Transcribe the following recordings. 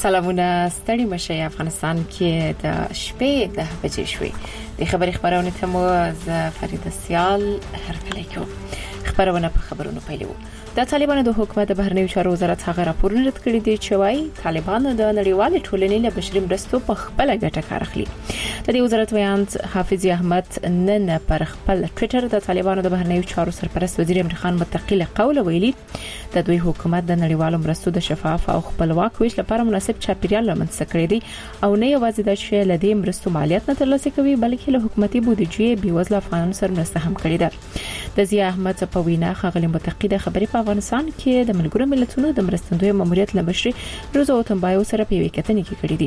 سلامونه ستړي مشه افغانستان کې د شپې 10 بجې شوې د خبرونه ته مو از فرید سیال هرکلی کوم خبرونه په خبرونو پیلو د طالبانو د حکومت د بهرنیو چارو وزارت هغه راپورونه رد کړی دی چې وايي طالبان د نړیوال ټولنې له بشري مرستو په خپل ګټه کار اخلي. د دې وزارت ویاند حافظ احمد نن پر خپل ټوئیټر د طالبانو د بهرنیو چارو سرپرست وزیر عمران خان متقیل قول ویلي د دوی حکومت د نړیوالو مرستو د شفاف او خپلواک ویش لپاره مناسب چاپیریال رامنځته کړی دی او نه یوازې د شې لدې مرستو مالیات نه ترلاسه کوي بلکې له حکومتي بودیجې بیوزله افغانانو سره مرسته هم کړې ده. د ضیاء احمد په وینا خغلی متقیل خبري په افغانستان کې د ملګرو ملتونو د مرستندوی ماموریت لبشري روزو او تنبایو سره په وکټنې کې کړې دي.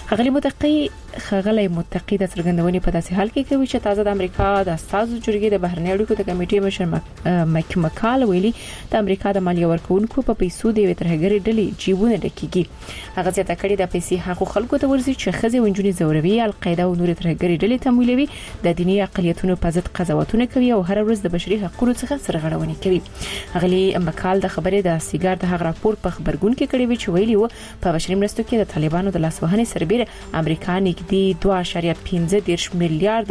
خغلی متقیل د څرګندونې په داسې حال کې کوي چې تازه د امریکا د استازو جرګې د بهرنی اړیکو د کمیټې مشر مکمکال ویلي د امریکا د مالیه ورکوونکو په پیسو د ترهګری ډلې جیبونه ډکېږي. هغه ځکه کړي د پیسې حقوق خلکو ته ورزي چې خزي ونجونی زوروي القاعده او نور ترهګری ډلې تمویلوي د دینی اقلیتونو په ضد قضاوتونه کوي او هر ورځ د بشري حقوقو څخه سرغړونې کوي. هغلی مکال د خبرې د سیګار د هغه راپور په خبرګون کې کړي وی چې ویلي و په بشري مرستو کې د طالبانو د لاسوهنې سربېره امریکا نږدې 2.15 میلیارډ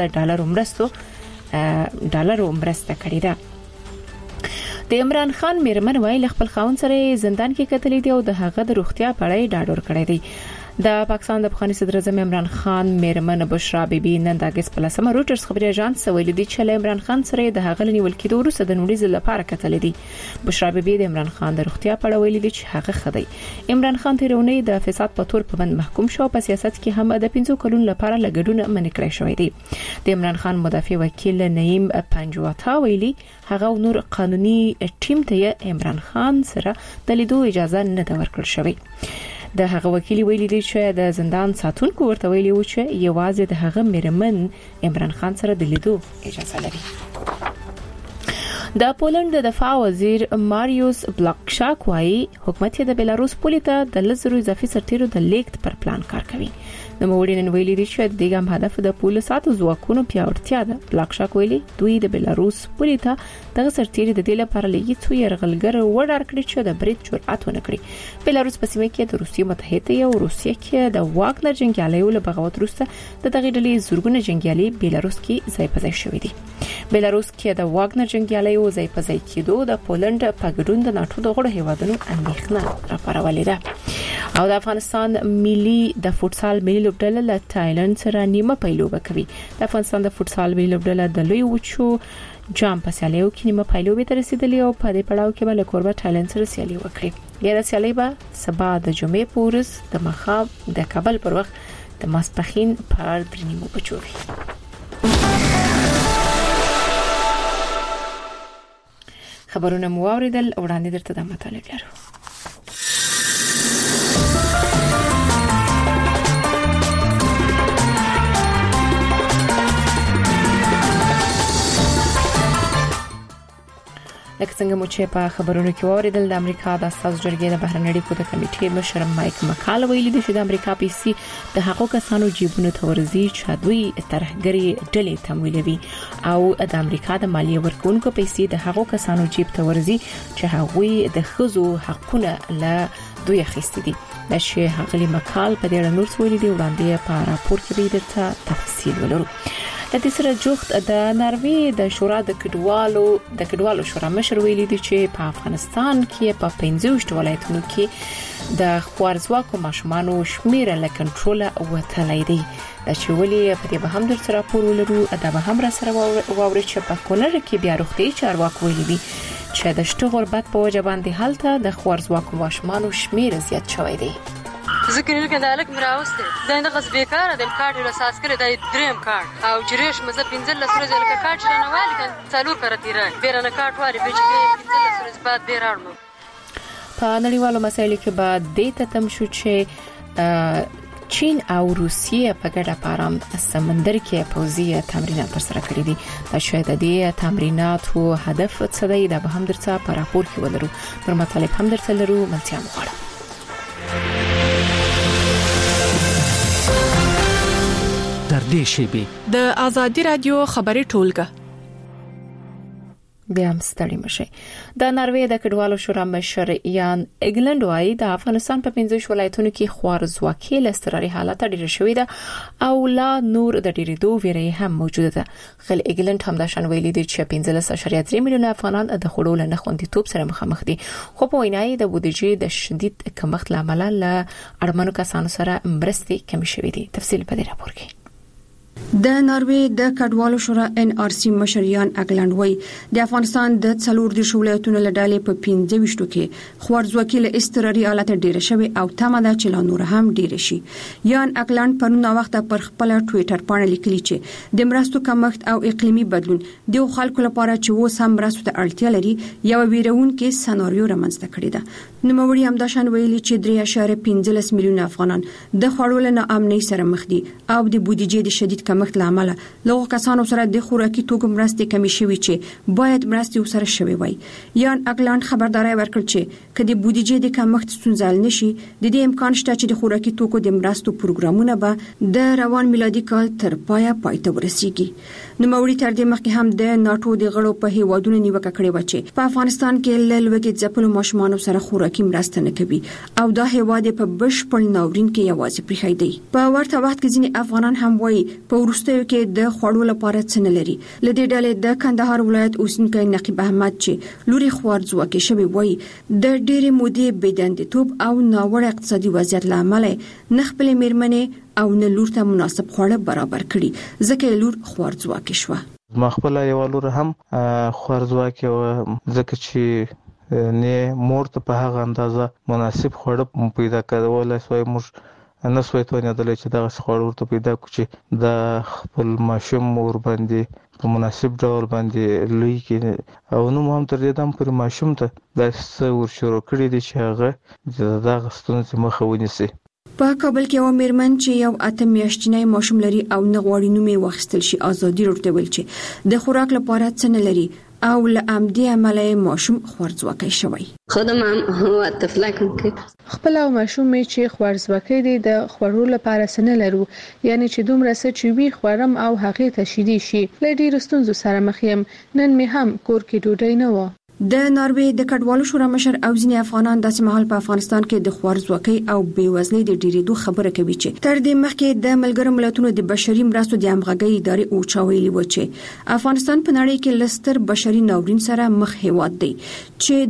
ډالر مرسته کړې ده. د عمران خان میرمن ویل خپل خاوند سره زندان کې قتل دي او د هغه د روغتیا په اړه ډاډور کړی دی. د پاکستان د افغاني صدر اعظم عمران خان میرمن بشرا بیبي نن د اگست په لسمه روټرز خبري اژانس ویلي دی چې عمران خان سره د هغه نیول کېدو وروسته د نړۍ ځل لپاره قتل دي. بشرا بیبي د عمران خان د روغتیا په اړه ویلي دی چې هغه خدای عمران خان تیرونی د فساد په تور په بند محکوم شو په سیاست کې هم د 15 کلونو لپاره لګډونه منع کړی شوی دی. د عمران خان مدافع وکیل نعیم پنجواتا ویلي هغه نور قانوني ټیم ته عمران خان سره د لیدو اجازه نه ده ورکړل شوی. د هغه وکیل ویلي دی چې د زندان ساتونکو ورته ویلي و چې یوازې د هغه میرمن عمران خان سره د لیدو اجازه لري. د پولند د دفاع وزیر ماریوس بلاکشاک وايي حکومت د بیلاروس پولې ته د لزرو اضافي سرتیرو د لیکت پر پلان کار کوي. د موړینن ویلي دی چې د ګام هدف د پولیس ساتو ځواکونو پیاوړتیا ده. بلاکشاک ویلي دوی د بیلاروس پولې ته د سرتیري د دې لپاره لګي څو يرغلګر وډار کړی چې د برید جرأت ونه کړي. بیلاروس په سیمه کې د روسیې متحده او روسیې کې د واګنر جنگیالیو له بغاوت وروسته د دغه ډلې زورګونه جنگیالي بیلاروس کې ځای په ځای شوې دي. بیلاروس کې د واګنر جنگیالیو ځای په ځای کېدو د پولند په ګډون د ناتو د غړو هیوادونو اندېښنه راپارولې ده. او د افغانستان ملي د فوتسال ملي لوبډله له تایلند سره نیمه پیلوبه کوي. د افغانستان د فوتسال ملي لوبډله د لوی وچو جام په سیالیو کې نیمه پیلوبه ته رسیدلې او په دې پړاو کې بل کوربه تایلند سره سیالي وکړي. ګیره سیالي به سبا د جمعې پورز د مخاب د کابل پر وخت د ماسپخین پر 3 بجو وي. خبرونه مو اوریدل وړاندې درته د مطالعه لرو. لکه څنګه مو چې په خبرونو کې اوریدل د امریکا د استازو جرګې د بهرنی اړیکو د کمیټې مشر مایک مکال ویلي دی چې د امریکا پیسې د حقوقو کسانو جیبونو ته ورځي چې دوی ترهګری ډلې تمویلوي او د امریکا د مالیه ورکوونکو پیسې د حقوقو کسانو جیب ته ورځي چې هغوی د خزو حقونه له دوی اخیستي دي. د شی هغلی مکال په دې اړه نور څه ویلي دی وړاندې په راپور کې به درته تفصیل ولرو. د دې سره جوخت د ناروې د شورا د کډوالو شورا مشر ویلي دی چې په افغانستان کې په 15 ولایتونو کې د خوارزواکو ماشومانو شمیر له کنټرول وتلی دی. د چولې په دې به هم در سره راپور ولرو. دا به هم را سره واوري چې په کونړ کې بیا روغتي چارواکو ویلي دي چې د شته غربت په وجه باندې هلته د خوارزواکو ماشومانو شمیر زیات شوی دی. ذکر لکه د الک مراوسته زنده غصب بیکاره د کارت له اساس کړی د دریم کارت او جریش مزه 15 لسره ځل کارت نه والی کان څلور کارت یې بیرنه کارت واري به چې 15 لسره بعد بیرارمو. په نړیوالو مسایلو کې بعد د تتم شو چې چین او روسیې په ګډه په آرام سمندر کې پوځي تمرینات ترسره کړي دي. دا شاید د دې تمریناتو هدف څه دی دا به هم درته په راپور کې ولرو. پر مطالب هم درته لرو ملتیا مغواړم. در دې شیبې د ازادي رادیو خبري ټولګه بیا هم ستړي مشي. د ناروې د کډوالو شورا مشر یان اګلند وايي د افغانستان په 15 ولایتونو کې خوارزواکي له استراري حالت ډېر شوې ده او لا نور د ډېرېدو ویره هم موجوده ده. خل اګلند هم د شان ویلي دي چې 15.3 میلیونه افغانان د خړول نه خوندیتوب سره مخامخ دي. خو په وینای د بودیجې د شدید کمښت لامل له اړمنو کسانو سره مرستې کم شوې دي. تفصیل په دې راپور کې. د ناروې د کډوالو شورا NRC مشریان اګلند وای د افغانستان د څلور د ولایتونو له ډلې په 15 کې خوارزواکي له استراري حالت ډیره شوی او تمه ده چې لا نور هم ډیره شي. یان اګلند پرون وخت پر خپل ټوئیټر باندې لیکلی چې د مرستو کمښت او اقلیمي بدلون د خلکو لپاره چې و سم مرستو ته اړتیا لري یو ویرون کې سناریو رامنځته کړی ده. نو موري هم د شان ویلي چې 3.15 میلیون افغانان د خړول نه امني سره مخ دي او د بودیجې د شدید کمښت لامل له کسانو سره د خوراکي توکو مرستې کمی شوي چې باید مرستې سره شوي وای. یان اګلند خبرداري ورکړ چې کله بودیجې د کمښت ستونزل نشي د دې امکان شته چې د خوراکي توکو د مرستو پروګرامونه به د روان میلادي کال تر پایه پاتې ورسیږي. نو موري تر دې مخکې هم د ناتو د غړو په هیوادونو نیوکه کړې و چې په افغانستان کې لږ ځپلو ماشومان سره خوراکي مرسته نه کوي او دا هیواد په بشپړ ناورین کې یوازې پریخي دی. په ورته وخت کې ځینې افغانان هم وایي په ورستیو کې د خوړو لپاره څه نه لري. لدې ډلې د کندهار ولایت اوسنکی نقیب احمد چې لوري خوارزواکي شوی وایي د ډېرې مودې بېدندتوب او ناوړه اقتصادي وضعیت لامل نه خپل میرمنې او نه لور ته مناسب خواړه برابر کړي ځکه لور خوارزواکي شوه. ما خپل یو لور هم خوارزواکي و ځکه چې نه مور ته په هغه اندازه مناسب خواړه پیدا کولای شوی موږ نه سوي ته نه دلې چې دا خواړه ورته پیدا کړي د خپل ماشوم مور باندې په مناسب ډول باندې لوي کې او نو هم تر دې دم پر ماشوم ته د څور شروع کړی دي چې هغه د غستونې مخه ونیسي. په کابل کې یو میرمن چې یو اته میاشتنی ماشوم لري او نه غواړي نومې واخیستل شي ازادي ورته ویل چې د خوراک لپاره څه نه لري او لامدي عملي ماشوم خوارزواکي شوی. خودم هم هو طفلکم کې خپل او ماشوم چې خوارزواکي دي د خوړو لپاره سن لرو یعنی چې دومره څه چې وی خورم او هغه ته شیدي شي لډي رستونزو سره مخ يم نن می هم کور کې ډوډۍ نه و. د ناروې د کډوالو شورا مشر او ځینې افغانان د سیمهال په افغانستان کې د خوارزواکي او بیوزلۍ د ډیریدو خبره کوي چې تر دې مخکې د ملګرو ملتونو د بشري مرستو د همغږي ادارې اوچاویلي و چې افغانستان په نړۍ کې لستر بشري ناورین سره مخ هیواد دی چې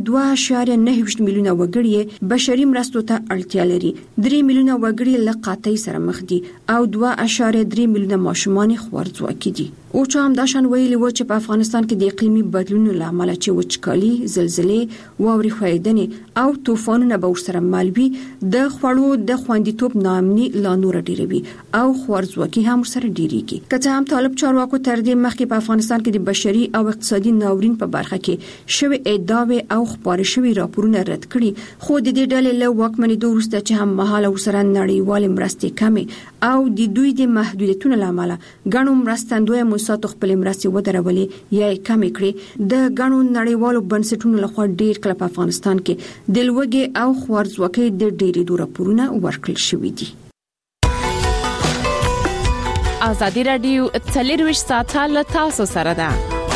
2.9 میلیونه وګړي بشري مرستو ته اړتیا لري. 3 میلیونه وګړي له قحطۍ سره مخ دي او 2.3 میلیونه ماشومان خوارزواکي دي. اوچا هم د شان ویلي و چې په افغانستان کې د اقلیمي بدلونونو لامل چې وچکالي، زلزلې، واورې ښویدنې او طوفانونه به ورسره مل وي د خوړو د خوندیتوب ناامني لا نور ډیروي او خوارزواکي هم ورسره ډیریږي. که څه هم طالب چارواکو تر دې مخکې په افغانستان کې د بشري او اقتصادي ناورین په برخه کې شوی ادعاوې او خبرې شوی راپورونه رد کړي خو د دې ډلې له واکمنېدو وروسته چې هم مهاله ورسره نړیوال مرستې کمې او د دوی د محدودیتونو لامل غنو مرستندوی موسساتو خپل مرستې ودرولې یا کمې کړې. د غنو نړیوالو بنسټونو لخوا ډېر کله په افغانستان کې د لوږې او خوارزواکۍ د ډېرېدو راپورونه ورکړل شوي دي. ازادي رادیو 24 ساعته له تاسو سره ده.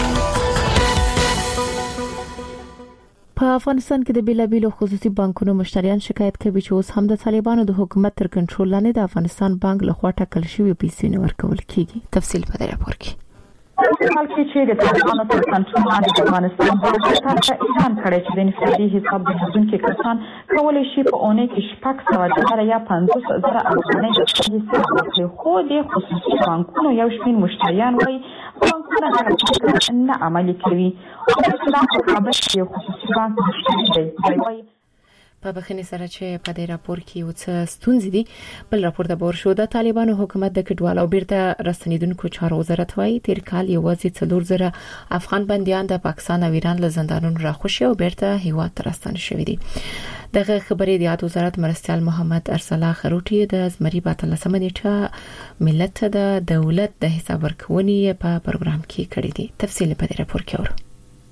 په افغانستان کې د بیلابیلو خصوصي بانکونو مشتریان شکایت کوي چې اوس هم د طالبانو د حکومت تر کنټرول لاندې د افغانستان بانک له خوا ټاکل شوی پیسې نه ورکول کیږي. تفصیل په دې راپور کې. حال کې چې د طالبانو تر کنټرول لاندې د افغانستان بانک ته اعلان کړی چې د انفرادي حساب درلودونکي کسان کولی شي په اونۍ کې 600 یا 500,000 افغانۍ د حساب واخلي، خو د خصوصي بانکونو یو شمېر مشتریان وایي بانکونه هغه نه عملي کوي. او د کابل یو خصوصي بانک مشتری دی په بخښنې سره چې په دې راپور کې یو څه ستونزې دي. بل راپور د بور شو د طالبانو حکومت د کډوالو بیرته راستنیدونکو چارو وزارت وايي تیر کال یوازې 4,000 افغان بنديان د پاکستان او ایران له زندانونو راخوشي او بیرته هیواد ته راستنه شوي دي. دغه خبرې د یاد وزارت مرستيال محمد ارسلا خروټي د زمري په 13 نیټه ملت د دولت د حساب ورکونې په پروګرام کې کړی دی. تفصیل په دې راپور کې اورو.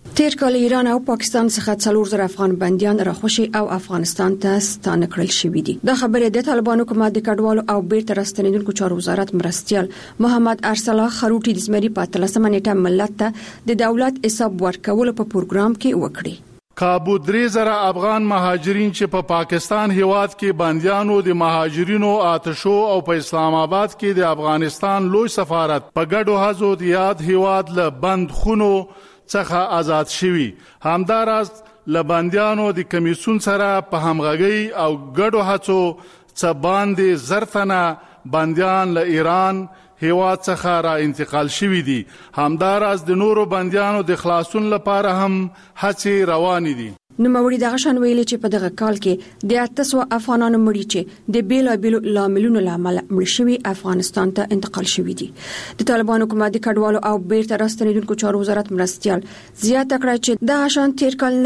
تیر کال ایران او پاکستان څخه 4000 افغان بنديان راخوشي او افغانستان ته ستانه کړل شوې دي. د خبرې د طالبانو حکومت د کډوالو او بیرته راستنیدونکو چارو وزارت مرستيال محمد ارسلا خروټي د زمري په 13 نیټه ملت ته د دولت حساب ورکولو په پروګرام کې وکړي. کابو 3000 افغان مهاجرین چې په پاکستان هیواد کې بنديانو د مهاجرینو آتشو او په اسلام آباد کې د افغانستان لوی سفارت په ګډو هڅو د یاد هیواد له بند خونو څخه آزاد شوي. همداراز لبندیانو د کمیسون سره په همغږي او ګډو هڅو څخه باندې زرتنه بندیان له ایران هیواد څخه را انتقال شوي دي. همداراز د نورو بندیانو د خلاصون لپاره هم هڅې روانې دي. نوموړي دغه شان ویلي چې په دغه کال کې د 800 افغانانو مړي چې د بیلابیلو لاملونو لامل مړ شوي افغانستان ته انتقال شوي دي. د طالبانو حکومت د کډوالو او بیرته راستنیدونکو چارو وزارت مرستيال زیاته کړه چې دغه شان تیر کال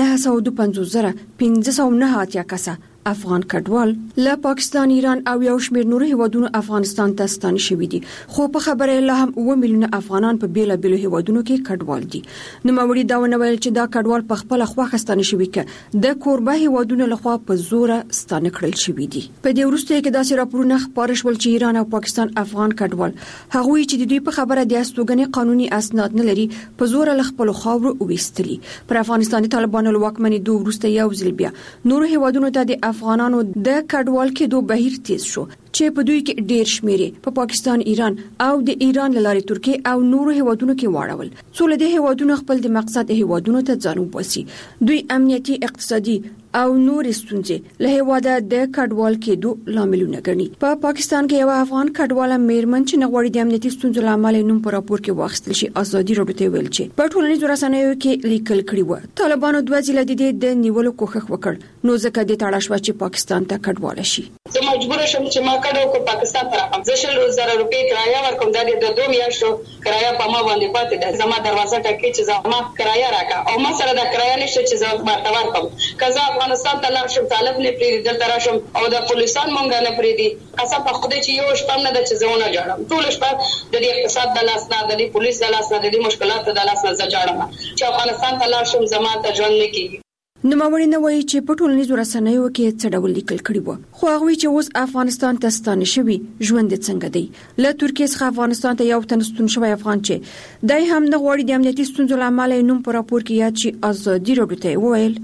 952,509 کسه افغان کډوال له پاکستان، ایران او یو شمېر نورو هیوادونو افغانستان ته ستانه شوي دي. خو په خبره لا هم 1 میلیونه افغانان په بیلابیلو هیوادونو کې کډوال دي. نوموړي دا ونویل چې دا کډوال په خپل خوښه ستانه شوي کې د کوربه هیوادونو لخوا په زور ستانه کړل شوي دي. په دې وروسته کې داسې راپورونه خبرې شول چې ایران او پاکستان افغان کډوال هغوی چې د دوی په خبره د استوګنې قانوني اسناد نه لري په زور له خپل خاورو وېستلي. پر افغانستان د طالبانو لواکمنۍ دوه وروسته یو ځل بیا نور هیوادونو ته د افغانانو د کډوال کېدو بهیر تیز شو چې په دوی کې ډېر شمیرې په پاکستان، ایران او د ایران لارې ترکیه او نورو هیوادونو کې واړول. څو له دې هیوادونو خپل د مقصد هیوادونو ته ځان وباسي. دوی امنیتي، اقتصادي او نور ستونزې له هیواده د کډوال کېدو لاملونه ګڼي. په پاکستان کې یو افغان کډوال میرمن چې نغوړي د امنیتي ستونزو لامل نوم په راپور کې واخیستل شي ازادي راډیو ویل چې په ټولنیزو رسنیو کې لیکل کړي و طالبانو دوه ځله د نیولو کوښښ وکړ، نو ځکه د تاړه شو چې پاکستان ته کډوال شي. زه مجبور شم چې ما کډو کو پاکستان ته راځم. زه 100,000 روپۍ کرایه ورکوم، دا د 2 میاشتو کرایه په ما باندې پاتې ده. زما دروازه ټکي چې زما کرایه راکا او ما سره د کرایه نشته چې زه ورته ورکوم. کزه افغانستان ته لاړ شم، طالب نه پریږدي دلته راشم او د پولیسان مونږ نه پریږدي. قسم په خدای چې یو شپه نه د چې زونه جوړم. ټول شپه د دې اقتصاد د لاس نه، د دې پولیس د لاس نه، د دې مشکلاتو د لاس نه زه جوړم چې افغانستان ته لاړ شم زما ته ژوند نه کیږي. نوموړي نه وایي چې په ټولنیزو رسنیو کې څه ډول لیکل کړي وو، خو هغه چې اوس افغانستان ته ستانه شوی ژوند څنګه دی. له ترکیه څخه افغانستان ته یو تن ستون شوی افغان چې دای هم نه غواړي د امنیتي ستونزو لامل نوم په راپور کې یاد شي ازادي راډیو ته وویل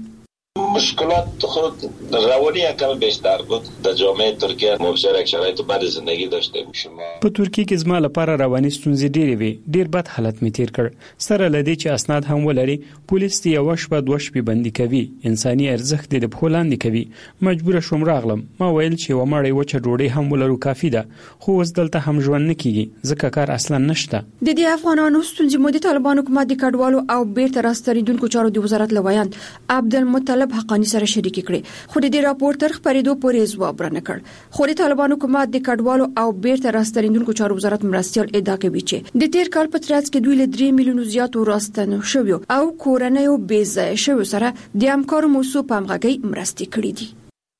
مشکلات خود روانی کم بیشتر بود. در جامعه ترکیه مبشرک شرایط بد زندگی داشته باشم. په ترکیه کې زما لپاره رواني ستونزې ډېرې وي. ډېر بد حالت می تیر کړ. سره لدی چې اسناد هم ولري، پولیس دی یو شپه 2 شپې بندي کوي، انساني ارزښت د بخولاندې کوي. مجبور شوم راغلم. ما ویل چې و مړی و چې ډوډۍ هم ولرو کافي ده، خو اوس دلته هم ژوند نه کیږي ځکه کار اصلا نشته. د دې افغانانو ستونزې مو د طالبانو حکومت د کډوالو او بیرته راستنیدونکو چارو د وزارت لویان عبدالمطلب حقانی سره شریک کړي، خو د دې راپور تر خبرېدو پورې ځواب رانه کړ. خو د طالبانو حکومت د کډوالو او بیرته راستنیدونکو چارو وزارت مرستيال ادعا کوي چې د تیر کال په ترڅ کې دوی له 3 میلیونو زیاتو راستنو شوی او کورنۍ بې ځای شوی سره د همکارو موضوع په همغږي مرستې کړې دي.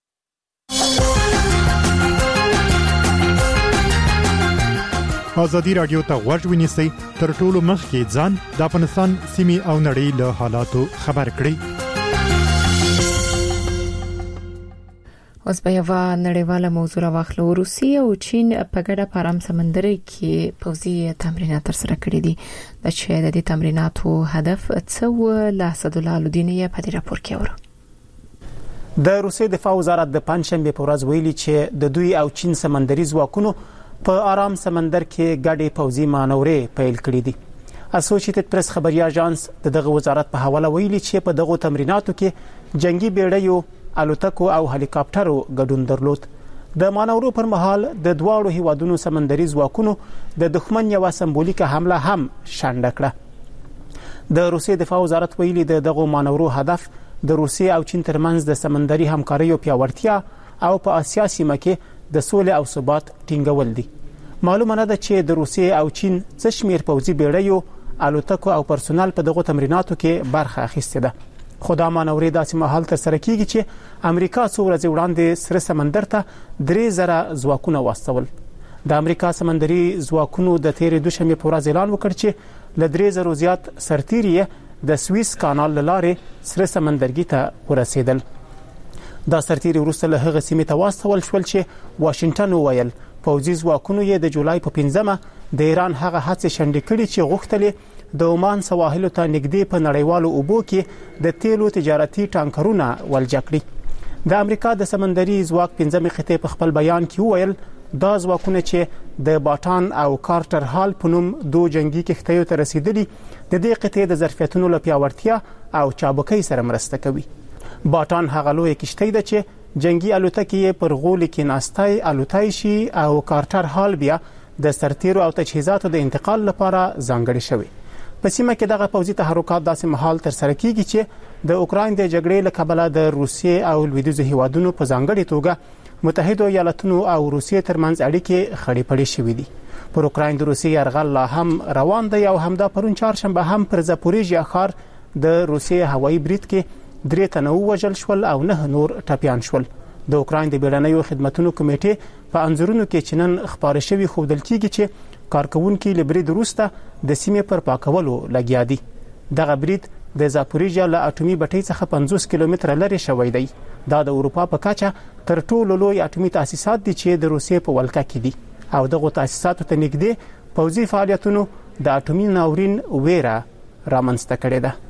ازادي رادیو ته غوږ ونیسئ، تر ټولو مخکې ځان د افغانستان سیمې او نړۍ له حالاتو خبر کړئ. اوس به یو نړیواله موضوع واخلو. روسیه او چین په ګډه په آرام سمندر کې پوځي تمرینات ترسره کړي دي. د چې د دې تمریناتو هدف څه له اسدالله الدین په دې راپور کې ورو. د روسیې دفاع وزارت د پنځشنبه په ورځ ویلي چې د دوی او چین سمندري ځواکونو په آرام سمندر کې ګډې پوځي مانورې پیل کړې دي. اسوسییټډ پریس خبري اژانس دغه وزارت په حواله ویلي چې په دغه تمریناتو کې جنگي بیړیو، الوتکو او هلیکاپټرو ګډون درلود. د مانورو پر مهال د دواړو هیوادونو سمندري ځواکونو د دښمن یو سمبولیکه حمله هم شنډه کړه. د روسیې دفاع وزارت ویلي دغه مانورو هدف د روسیې او چین ترمنځ د سمندري همکاریو پیاوړتیا او په آسیا سیمه کې د سولې او ثبات ټینګول دي. معلومه نه ده چې د روسیې او چین څه شمیر پوځي بیړیو، الوتکو او پرسونل په دغه تمریناتو کې برخه اخیسته ده. خو دا مانورې داسې مهال ترسره کیږي چې امریکا څو ورځې وړاندې سره سمندر ته 3,000 ځواکونه واستول. د امریکا سمندري ځواکونو د تیرې دوشنبه په ورځ اعلان وکړ چې له 3,000 زیات سرتیري د سویس کانال لارې سره سمندرګي ته ورسېدل. دا سرتیري وروسته له هغه سیمې ته واستول شول چې واشنگټن وویل پوځي ځواکونو یې د جولای په 15مه د ایران هغه هڅې شنډې کړې چې غوښتلې د عمان سواحلو ته نږدې په نړیوالو اوبو کې د تیلو تجارتي ټانکرونه ولجه کړي. د امریکا د سمندري ځواک 15مې خطې په خپل بیان کې وویل دا ځواکونه چې د باټان او کارټر هال په نوم دوه جنگي کښتیو ته رسیدلي د دې قطعې د ظرفیتونو له پیاوړتیا او چابکۍ سره مرسته کوي. باټان هغه لوی کښتۍ ده چې جنگي الوتکې یې پر غولي کې ناستای الوتای شي او کارټر هال بیا د سرتیرو او تجهیزاتو د انتقال لپاره ځانګړي شوی. په سیمه کې دغه پوځي تحرکات داسې مهال تر سره کیږي چې د اوکراین د جګړې له کبله د روسیې او لویدیځو هیوادونو په ځانګړي توګه متحده ایالاتونو او روسیې ترمنځ اړیکې خړې پړې شوې دي. پر اوکراین د روسیې یرغل لا هم روان دی او همدا پرون چهارشنبه هم پر زاپوریژیا ښار د روسیې هوایي برید کې 3 تنه وژل شول او 9 نور ټپیان شول. د اوکراین د بیړنیو خدماتو کمیټې په انځورونو کې چې نن خبره شوی ښودل کیږي چې کارکونکو له برید وروسته د سیمې پر پاکولو لګیا دي. دغه برید د زاپوریژیا له اټومي بټۍ څخه 50 کیلومتره لرې شوی دی. دا د اروپا په کچه تر ټولو لوی اټومي تاسیسات دي چې د روسیې په ولکه کې دي او دغه تاسیساتو ته نږدې پوځي فعالیتونو د اټومي ناورین ویره رامنځته کړې ده.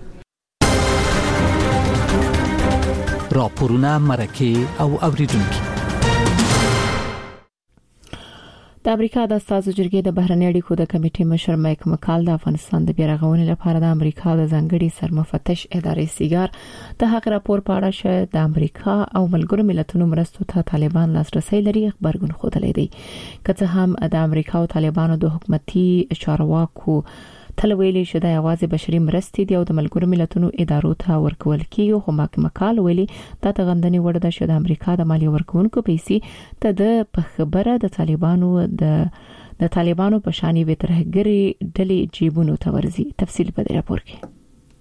راپورونه مرکه او اوریدونکو. د امریکا د استازو جرګې د بهرنی اړیکو د کمیټې مشر مایک مکال د افغانستان د بیارغونې لپاره د امریکا د ځانګړي سرمفتش ادارې سیګار د حق راپور په اړه چې د امریکا او ملګرو ملتونو مرستو ته طالبان لاسرسي لري خبرګون خوده دی. که څه هم د امریکا او طالبانو د حکومتي چارواکو تل ویلي چې د یوازې بشري مرستې دی او د ملګرو ملتونو ادارو ته ورکول کیږي، خو مایک مکال ویلي دا د غندنې وړ ده چې د امریکا د مالیه ورکونکو پیسې ته د په خبره د طالبانو په شان وي ترهګری ډلې جیبونو ته ورزي. تفصیل په دې راپور کې.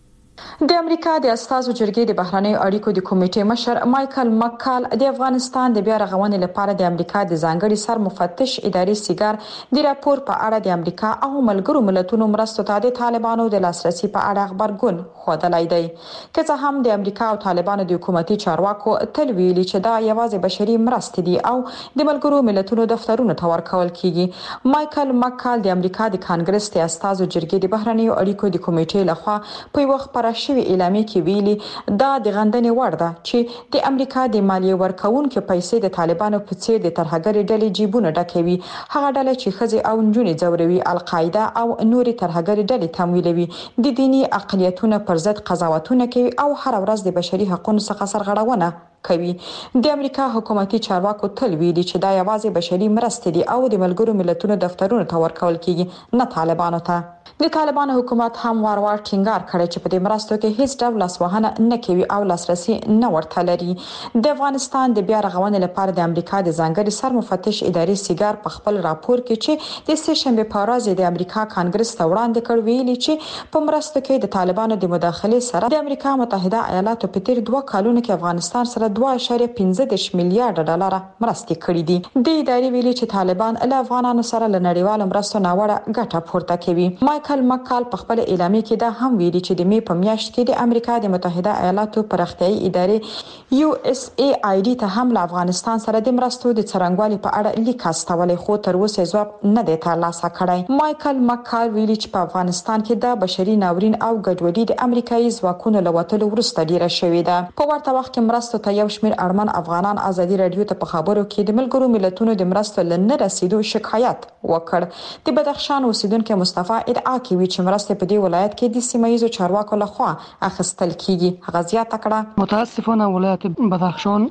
د امریکا د استازو جرګې د بهرنی اړیکو د کمیټې مشر مایکل مکال د افغانستان د بیا رغونې لپاره د امریکا د ځانګړي سرمفتش ادارې سیګار د راپور په اړه د امریکا او ملګرو ملتونو مرستو ته د طالبانو د لاسرسي په اړه خبرګون خوده دی. که څه هم د امریکا او طالبانو د حکومتي چارواکو تل ویلي چې دا یوازې بشري مرستې دي او د ملګرو ملتونو دفترونو ته ورکول کیږي. مایکل مکال د امریکا د کانګرس د استازو جرګې د بهرنی اړیکو د کمیټې لخوا په وخت پر شوی اعلامیه کې ویلي دا د غندنې وړ ده چې د امریکا د مالیه ورکونکو پیسې د طالبانو په څیر د ترهګری ډلې جیبونه ډکوي، هغه ډله چې ښځې او نجونې ځوروي، القاعده او نورې ترهګری ډلې تمویلوي، د دینی اقلیتونو پر ضد قضاوتونه کوي او هر ورځ د بشري حقوقو څخه سرغړونه کوي. د امریکا حکومتي چارواکو تل ویلي چې دا یوازې بشري مرستې دي او د ملګرو ملتونو دفترونو ته ورکول کیږي، نه طالبانو ته. د طالبانو حکومت هم وار ټینګار کړی چې په دې مرستو کې هیڅ ډول لاسوهنه نه کوي او لاسرسي نه ورته لري. د افغانستان د بیا رغونې لپاره د امریکا د ځانګړي سرمفتش ادارې سیګار په خپل راپور کې چې د سه شنبه په ورځ د امریکا کانګرس ته وړاندې کړ ویلي چې په مرستو کې د طالبانو د مداخلې سره د امریکا متحده ایالاتو په تیر 2 کالونو کې افغانستان سره 2.15 میلیارډ ډالر مرستې کړې دي. د ادارې ویلي چې طالبان له افغانانو سره له نړیوالو مرستو ناوړه ګټه پورته کوي. مایکل مکال په خپل اعلامیه کې دا هم ویلي چې د می په میاشت کې د امریکا د متحده ایالاتو پراختیايي ادارې USAID ته هم له افغانستان سره د مرستو د څرنګوالي په اړه لیک استولې، خو تر اوسه ځواب نه دی ترلاسه کړی. مایکل مکال ویلي چې په افغانستان کې د بشري ناورین او ګډوډي د امریکایي ځواکونو له وټلو وروسته ډیره شوې ده. په ورته وخت کې مرستو ته یو شمېر اړمن افغانان ازادي رادیو ته په خبرو کې د ملګرو ملتونو د مرستو لنه رسیدو شکایت وکړ. د بدخشان اوسیدونکو مصطفی ادعا کوي چې مرستې په دې ولایت کې د سیمایي چارواکو لخوا اخیستل کیږي. هغه زیاته کړه متاسفانه ولایت بدخشان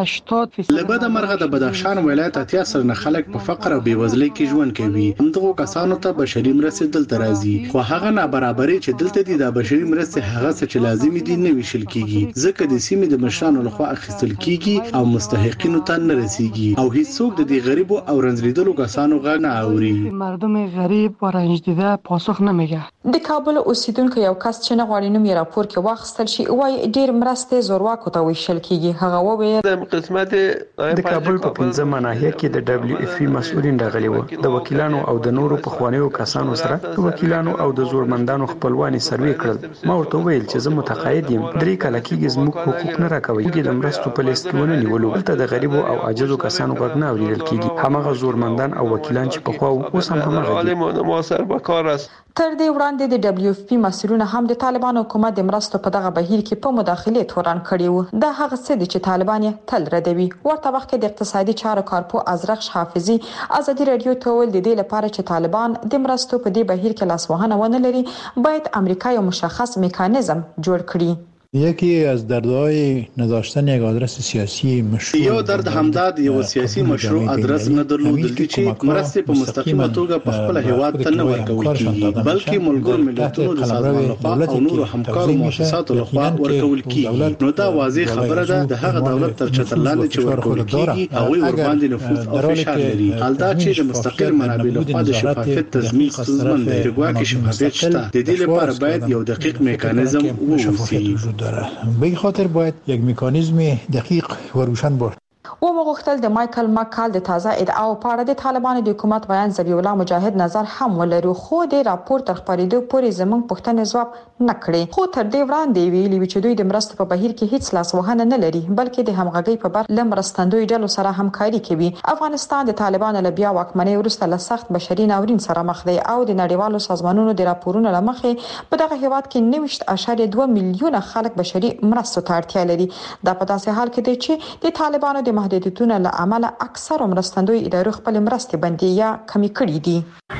80% لبد مرغه د بدخشان ولایت اتیا سره خلک په فقر او بیوزلۍ کې ژوند کوي. همدغه کسانو ته بشري مرستې دلته راځي، خو هغه نابرابرۍ چې دلته دي د بشري مرستې هغه څه چې لازمي دي نه ویشل کیږي، ځکه د سیمې د مشرانو لخوا اخیستل کیږي او مستحقینو ته نه رسیږي او هیڅوک د دې غریبو او رنځیدلو کسانو غږ نه اوري. مردم غریب و رنج دیده پاسخ نمیگه. د کابل اوسیدونکو یو کس چې نه غواړي نوم یې راپور کې واخیستل شي وایي ډېر مرستې زورواکو ته ویشل کیږي. هغه وویل د قسمت د کابل په 15 ناحیه کې د دبليو اف پی مسؤلین راغلي وو. د وکیلانو او د نورو پخوانیو کسانو سره د وکیلانو او د زورمندانو خپلواني سروي کړل. ما ورته ویل چې زه متقاعد یم، 3 کاله کېږي زموږ حقوق نه راکوي. کې د مرستو په لیست کې ونه نیولو. دلته د غریبو او عاجزو کسانو غږ نه اورېدل کیږي. همغه زورمندان او وکیلان چې په خوا اوس هم همغه دي. تر دې وړاندې د دبليو اف پی مسؤلین هم د طالبان حکومت د مرستو په دغه بهیر کې په مداخله تورن کړی وو. دا هغه څه دي چې طالبان تل ردوي. ورته وخت کې د اقتصادي چارو کارپو ازرخ حافظي ازادي رادیو ته ول د دې لپاره چې طالبان د مرستو په دې بهیر کې لاسوهنه ونه لري باید امریکا یو مشخص میکانیزم جوړ کړي. یکی از دردهای نداشتن یک آدرس سیاسی مشروع یو درد همداد یو سیاسي مشروع آدرس نه درلودل چې مرستې په مستقیمه توګه په خپل هیواد ته نه ورکول کیږي بلکې ملګرو ملتونو د سازمان لخوا او نورو همکارو مؤسساتو لخوا ورکول کیږي. نو دا واضح خبره ده د هغه دولت تر چتر لاندې چې ورکول کیږي هغه ور باندې نفوذ او فشار لري. حال دا چې د مستقل منابع لخوا د شفافیت تضمین ستونزمن دی. دغه شفافیت شته د دې لپاره باید یو دقیق میکانیزم ووسی. به این خاطر باید یک مکانیزم دقیق و روشن باشه. و مغختل د مایکل مکال د تازه ادعاو په اړه د طالبانو د حکومت بیان ذبیح الله مجاهد نظر هم ولري خو د راپور تر خبرېدو پورې زموږ پوښتنې ځواب نه کړي. خو تر دې وړاندې ویلي چې دوی د مرستو په بهیر کې هیڅ لاسوهنه نه لري بلکې د همغږۍ په بر لمرستندوی ډلو سره همکاري کوي. افغانستان د طالبانو له بیا واکمنۍ وروسته له سخت بشري ناورین سره مخ دی او د نړیوالو سازمانونو د راپورونو له مخې په دغه هیواد کې 9.2 میلیونه خلک بشري مرستو ته اړتیا لري. دا په داسې حال کې دی چې د طالبانو د محدودیتونو له امله اکثر مرستندوی ادارو خپل مرستې بندي یا کمی کړې دي.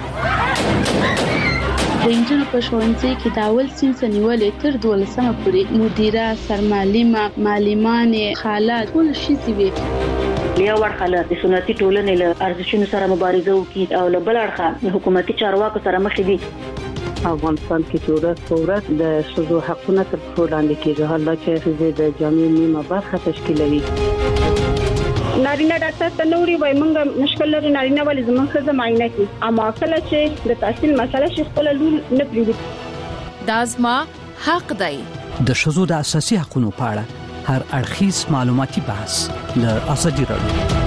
د انجن په ښوونځي کې د اول صنف نیولې تر 12مه پورې مدیره، سرمعلمه، معلمانې، خاله ټول شي وي. یو ورخه د سنتي ټولنې له ارزښتونو سره مبارزه وکړي او له بل اړخه حکومتي چارواکو سره مخ دي. افغانستان کې ورځ د شذو حقونه تر پښو لاندې کېږي. حالا چې د جامعې نیمه برخه تشکیلوي. نارینه ډاکټر ته نوري وای مونږ مشکل لري نارینه ولې زموږ څه معاینه کوي اما کله چې د تحصیل مسله شي خپل لول نه پریږدي. دا زما حق دی. د شذو د اساسي حقوقو په اړه هر اړخیز معلوماتي بحث له ازادي رادیو.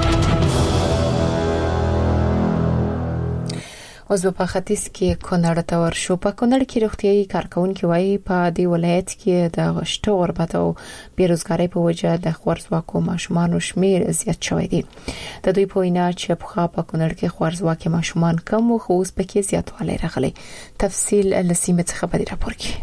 اوس په ختیځ کې کونړ ته ورشو. په کونړ کې روغتيایي کارکونکو وايي په دې ولایت کې د غشتو غربت او بیروزګاری په وجه د خوارزواکو ماشومان شمیر زیات شوی دی. د دوی په وینا چې په کونړ کې خوارزواکي ماشومان کم او خو اوس پکې زیاتوالی راغلی. تفصیل لسیمه څخه په راپور کې.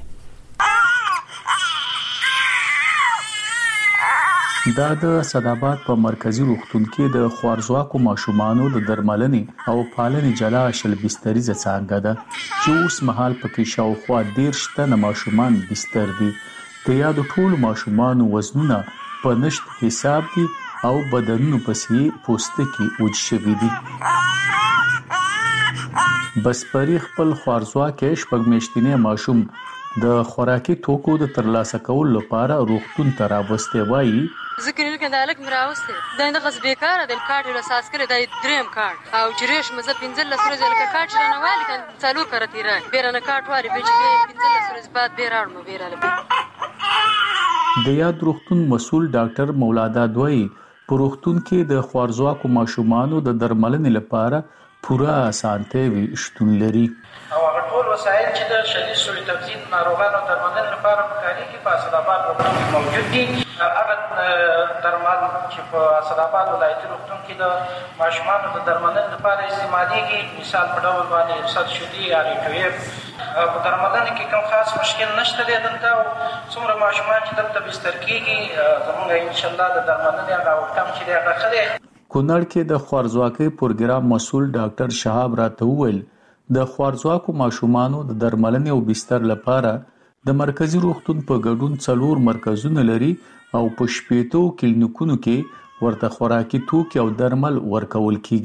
دا د صداباد په مرکزی روغتون کې د خوارزواکو ماشومانو د درملنې او پالنې جلا شل بستریزه څنګه ده چې اوس مهال پکې شاوخوا 13 تنه ماشومان بستر دي. د یادو ټولو ماشومانو وزنونه په نشت حساب دي او بدنونو پسې پوستکي وچ شوي دي. بسپری خپل خوارزواکي شپږ میاشتنی ماشوم د خوراکي توکو د ترلاسه کولو لپاره روغتون ته راوستي وایي. ذکر لکه د الک مراوسته دا نه غصب بیکاره د کارت له اساس کړی د دریم کارت او جریش مزه 15 ورځې لکه کارت نه والی کنه څلور کرتی را بیرنه کارت واری به چې 15 ورځې بعد بیرانو بیراله. د یاد روغتون مسول ډاکټر مولادا دوی په روغتون کې د خوارزواکو ماشومانو د درملنې لپاره پوره اسانتي شتون لري. او هغه ټول وسایل چې د شدید سوړ تبذیر ناروغانو درملنې لپاره پکاري کې په اسداباد روغتون کې موجود دي. هغه درمل چې په اسداباد ولایتي روغتون کې د ماشومانو د درملنې لپاره استعمالېږي مثال په ډول باندې ارشاد شدي یا ریټویب په درملنې کې کوم خاص مشکل نشته دی دلته او څومره ماشومان چې دلته بستر کېږي زموږ ان شاء الله د درملنې هغه وخت چې دی هغه ښه دی. کونړ کې د خوارزواکۍ پروګرام مسول ډاکټر شهاب راته وویل د خوارزواکو ماشومانو د درملنې او بستر لپاره د مرکزی روغتون په ګډون 4 مرکزونه لري او په 15 کلینیکونو کې ورته خوراکي توکي او درمل ورکول کیږي.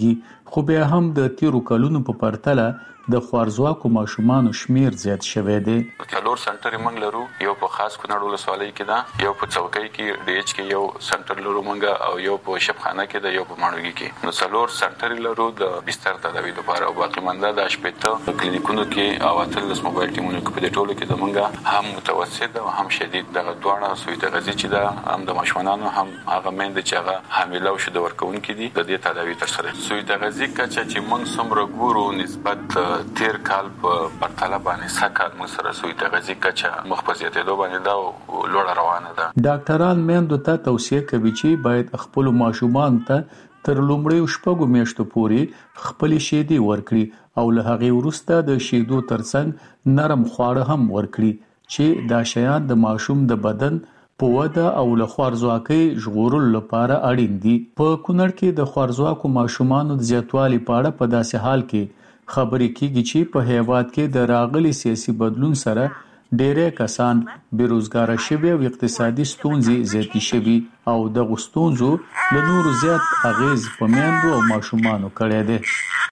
خو بیا هم د تیرو کلونو په پرتله د خوارزواکو ماشومانو شمیر زیات شوی دی. څلور سنټر موږ لرو، یو په خاص کونړ ولسوالۍ کې ده، یو په څوکۍ کې ډي ایچ کې یو سنټر لرو موږ، او یو په شپخانه کې ده، یو په ماڼوګي کې. نو څلور سنټر لرو د بستر تداوی لپاره، او باقي منده د شپږ کلینیکونو کې او اتلس موبایل ټیمونو کې. په دې ټولو کې د موږ هم متوسط او هم شدید دغه دواړه سوی تغذیه چې ده، هم د ماشومانو هم هغه میندې چې هغه حامله او شیدو ورکوونکي دي، د دې تداوی ترسره. سوی تغذیه کچه چې موږ څومره ګورو نسبت تیر کال په پرتله باندې سکه موږ سره سوی تغذیه کچه مخ په زیاتېدو باندې دا لوړه روانه ده. ډاکټران میندو ته توصیه کوي چې باید خپل ماشومان ته تر لومړیو 6 میاشتو پورې خپل شیدې ورکړي او له هغې وروسته د شیدو ترڅنګ نرم خواړه هم ورکړي چې دا شیان د ماشوم د بدن په وده او له خوارزواکۍ ژغورلو لپاره اړین دي. په کونړ کې د خوارزواکو ماشومانو د زیاتوالي په اړه په داسې حال کې خبرې کیږي چې په هیواد کې د راغلي سیاسي بدلون سره ډېری کسان بیروزګاره شوي او اقتصادي ستونزې زیاتې شوي او دغو ستونزو له نورو زیات اغیز په میندو او ماشومانو کړی دی.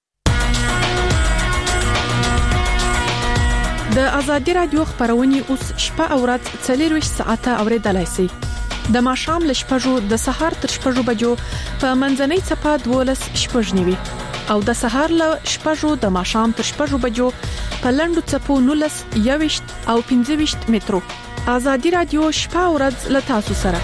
د ازادي رادیو خبرونه اوس شپه او ورځ 24 ساعته اوریدلای شئ. د ماښام له 6 د سهار تر 6 بجو په منځنۍ صفه 12:09 او د سهار له 6 د ماښام تر 6 بجو په لندو صفو 19 او 15 مترو. ازادي رادیو شپه او ورځ له تاسو سره.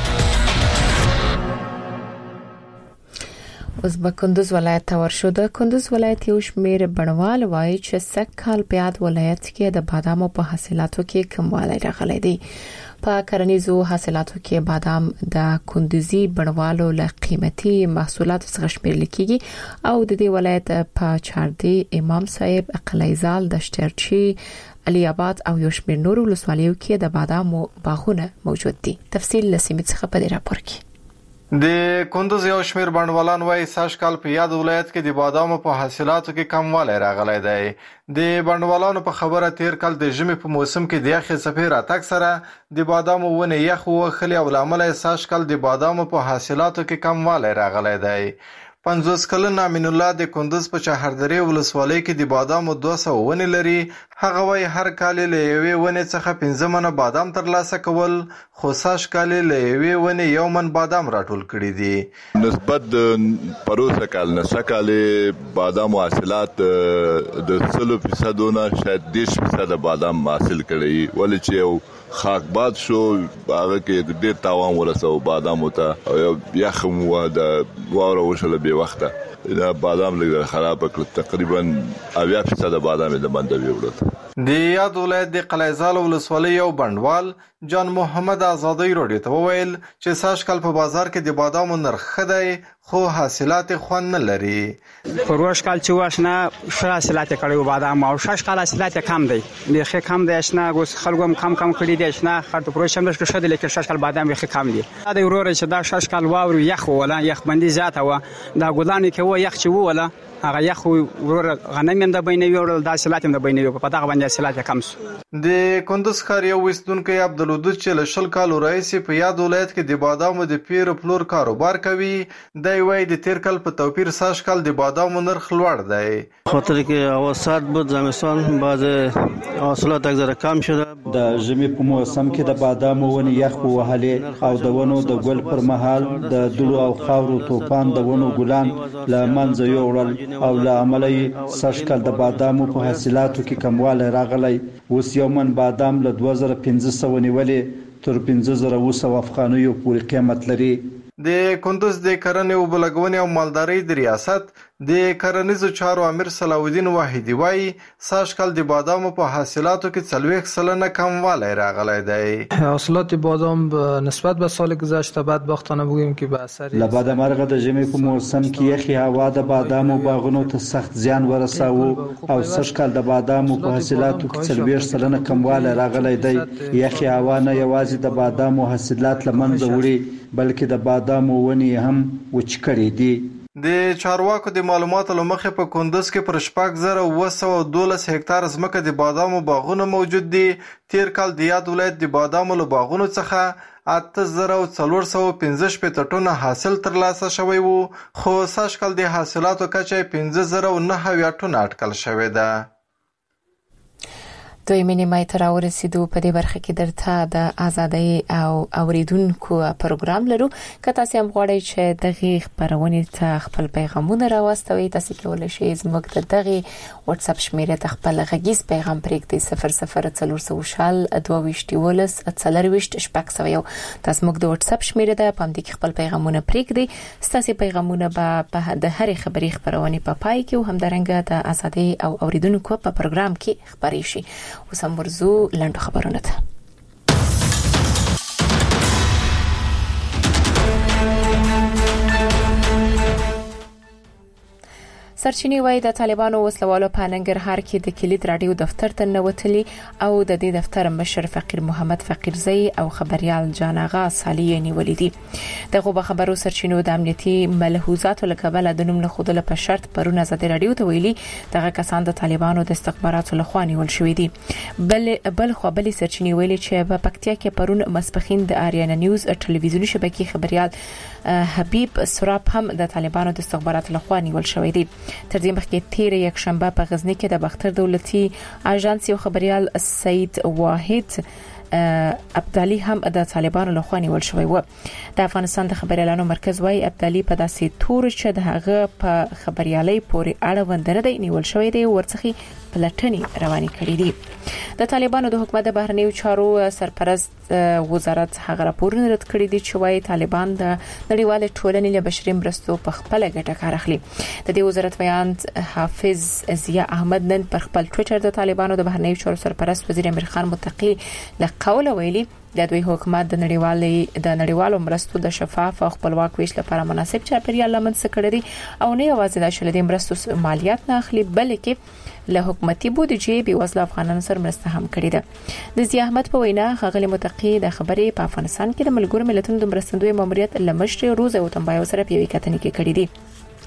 اوس به کندوز ولایت ته ورشو. د کندوز ولایت یو شمېر بڼوال وایي چې سږ کال په ولایت کې د بادامو په حاصلاتو کې کموالی راغلی دی. په کرنیزو حاصلاتو کې بادام د کندوزي بڼوالو له قیمتي محصولاتو څخه شمیرل کیږي او د دې ولایت په چاردي، امام صاحب، قلیزال، دشترچی، علي آباد او یو شمېر نور ولسوالیو کې د بادامو باغونه موجود دي. تفصیل لسیمه څخه په دې راپور کې. د کندوز یو شمېر بڼوالان وايي سږ کال په یاد ولایت کې د بادامو په حاصلاتو کې کموالی راغلی دی. د بڼوالانو په خبره تیر کال د ژمي په موسم کې د یخې څپې راتګ سره د بادامو ونې یخ ووهلې او له امله یې سږ کال د بادامو په حاصلاتو کې کموالی راغلی دی. 50 کلن امین الله د کندوز په چهاردری ولسوالۍ کې د بادامو 200 ونې لري. هغه وايي هر کال له یوې ونې څخه 15 منه بادام ترلاسه کول، خو سږ کال له یوې ونې 1 من بادام راټول کړي دي. نسبت پروسه کال نه سکال بادام حاصلات د 100% نه شاید 10% بادام حاصل کړي، ولې چې یو خاکباد شو هغه کې ډېر تاوان ورسو بادامو ته او یخ مو د واوره وشله به وخته دا بادام لږ خراب کړ، تقریبا 80% بادام د منډوي وړت. د یاد ولایت د قلیزال ولسوالۍ یو بڼوال جان محمد آزادی روډي ته وویل چې سږ کال په بازار کې د بادامو نرخ خدای خو حاصلات خوند نه لري. پروش کال چې واشنه ښه حاصلات کړي بادام او شش کال حاصلات کم دی، د کم دی شنه اوس خلکو کم کړي دي شنه خاطر پروش هم ښه دی لیکن شش کال بادام یې کم دي. دا ورور چې دا شش کال واور یخ ولا یخ بندي زیاته و دا ګلان کې و یخ چې ولا هغه یخ ورور غنم هم د بینوي او د حاصلات هم د بینوي په دغه باندې حاصلات کم شو. د کندوز ښار یو وستونکو عبدالودود چې له 20 کال راهیسې په یاد ولایت کې د بادامو د پیر پلور کاروبار کوي، دی وايي د تیر کال په توپیر سږ کال د بادامو نرخ لوړ دی. خاطر کې هوا سرد بود، زمستان بعد حاصلات اکثر کم شده. د ژمي په موسم کې د بادامو ونې یخ ووهلې او د ونو د ګل پر مهال د دوړو او خاورو طوفان د ونو ګلان له منځه یوړل او له امله یې سږ کال د بادامو په حاصلاتو کې کموالی راغلی. اوس 1 من بادام له 2500 نیولې تر 1500 افغانیو پورې قیمت لري. د کندوز د کرنې او بلګونې او مالدارۍ د ریاست د کرنیزو چارو امیر صلاح الدین واحدی وايي سږ کال د بادامو په حاصلاتو کې 40% کموالی راغلی دی. حاصلات بادام نسبت به سال گذشته بدبختانه بگوییم که به اثر لبد مرغ د ژمي په موسم کې یخي هوا د بادامو باغونو ته سخت زیان ورساوه او سږ کال د بادامو په حاصلاتو کې 40% کموالی راغلی دی. یخي هوا نه یوازې د بادامو حاصلات له منځه وړي بلکې د بادامو ونې هم وچ کړي دي. د چارواکو د معلوماتو له مخې په کندوز کې پر 4912 هکتار ځمکه د بادامو باغونه موجود دي. تیر کال د یاد ولایت د بادامو له باغونو څخه 8415 ټنه حاصل ترلاسه شوی وو، خو سږکال د حاصلاتو کچه 5009 ټنه اټکل شوې ده. دوی مینیمای تر ورسېدو په دې برخه کې درته د ازادۍ او اوریدونکو پروګرام لرو. که تاسو هم غواړئ چې دغه خبرونه ته خپل پیغامونه راوستوي، تاسو کولای شئ زموږ د دغه واتس اپ شمیره ته خپل غږیز پیغام پرېږدئ 0040 22 40 شپږ. تاسو موږ د واتس اپ شمیره ده په دې کې خپل پیغامونه پرېږدئ. تاسو پیغامونه به د هرې خبري خبرونه په پای کې او همدارنګه د ازادۍ او اوریدونکو په پروګرام کې خبري شي. اوس هم ورزو لاندو خبرونه ته. سرچینې وایي د طالبانو وسلوالو په ننګرهار کې د کلید رادیو دفتر ته نوتلي او د دې دفتر مشر فقیر محمد فقیرزی او خبريال جان آغا صالح نیولې دي. دغه خبرو سرچینو د امنیتي ملحوظاتو لکبل د نوم نه خودله په شرط پرونه ازادي رادیو ته ویلي دغه کسان د طالبانو د استخباراتو لخوا نیول شوې دي. بل خو بل سرچینې ویلي چې په پکتیا کې پرون مسپخین د آریانا نیوز ټلویزیونی شبکې خبريال حبیب سراب هم د طالبانو د استخباراتو لخوا نیول شوې دي. تر دې مخکې تیر یک شنبه په غزنی کې د بختر دولتي اژانس یو خبريال سید واحد ابدالي هم د طالبانو لخوا نیول شوی و. د افغانستان د خبريالانو مرکز وايي ابدالي په داسې تور چې د هغه په خبريالي پورې اړوند نه دی نیول شوی دی، ورڅخه پلټنې روانې کړې دي. د طالبانو د حکومت د بهرنیو چارو سرپرست وزارت هغه راپورونه رد کړی دي چې وايي طالبان د نړیوال ټولنې له بشري مرستو په خپل ګټه کار اخلي. د دې وزارت بیان حافظ ضیا احمد نن پر خپل ټوئیټر د طالبانو د بهرنیو چارو سرپرست وزیر امیر خان متقی له قوله ویلي د دوی حکومت د نړیوالو مرستو د شفاف او خپلواک ویش لپاره مناسب چاپیریال لمنځ کړی دی او نه یوازې د شلدي مرستو مالیات نه اخلي بلکې له حکومتي بودیجې به وسله افغانانو سره مرسته هم کړې ده. د ضیا احمد په وینا غغلی متقی د خبرې په افغانستان کې د ملګرو ملتونو د مرستندوی ماموریت لمشر روز او تنبایو سره په وکټنې کې کړې دي.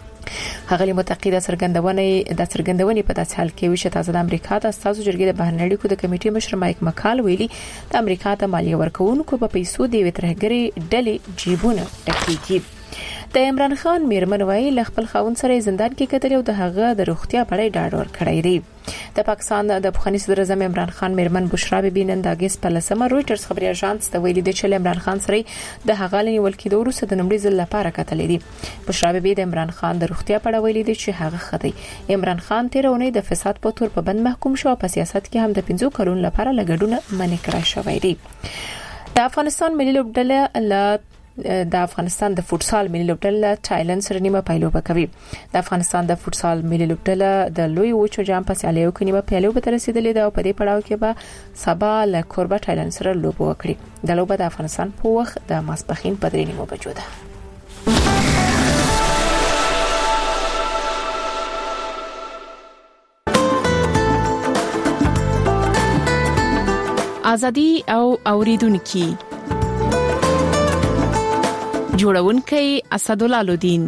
هغه متقی د څرګندونې په داسې حال کې وشته چې د امریکا د استازو جرګې د بهرنیو اړیکو د کمیټې مشر مایک مکال ویلي د امریکا د مالیه ورکوونکو په پیسو د وترهګری ډلې جیبونه ډکېږي. د عمران خان میرمن وایي ل خپل خاوند سره زندان کې کتل او د هغه د روغتیا په اړه ډاډ ورکړی دی. د پاکستان د پخوانی صدر اعظم عمران خان میرمن بشرا بیبي نن د اگست په لسمه رويټرز خبري اژانس ته ویلي چې عمران خان سره د هغه لنی ولکې د وروسته د نمړي ځل لپاره کتلې دي. بشرا بیبي د عمران خان د روغتیا په اړه ویلي دي چې هغه خدي. عمران خان تیرونه د فساد په تور په بند محکوم شو په سیاست کې هم د 15 کلونو لپاره لګډونه منې کړای شوې دي. د افغانستان ملي لوبډله د افغانستان د فوتسال ملي لوبډله تایلند سره نیمه پایلوبه کوي. د افغانستان د فوتسال ملي لوبډله د لوی وچو جام په سیالیو کې نیمه پایلوبه ته رسیدلې ده او په دې پړاو کې به سبا له کوربه تایلند سره لوبه وکړي. د لوبه د افغانستان په وخت د ماسپخین په 3 بجو ده. ازادي او اوریدونکو جوړونکی اسدالله لودین.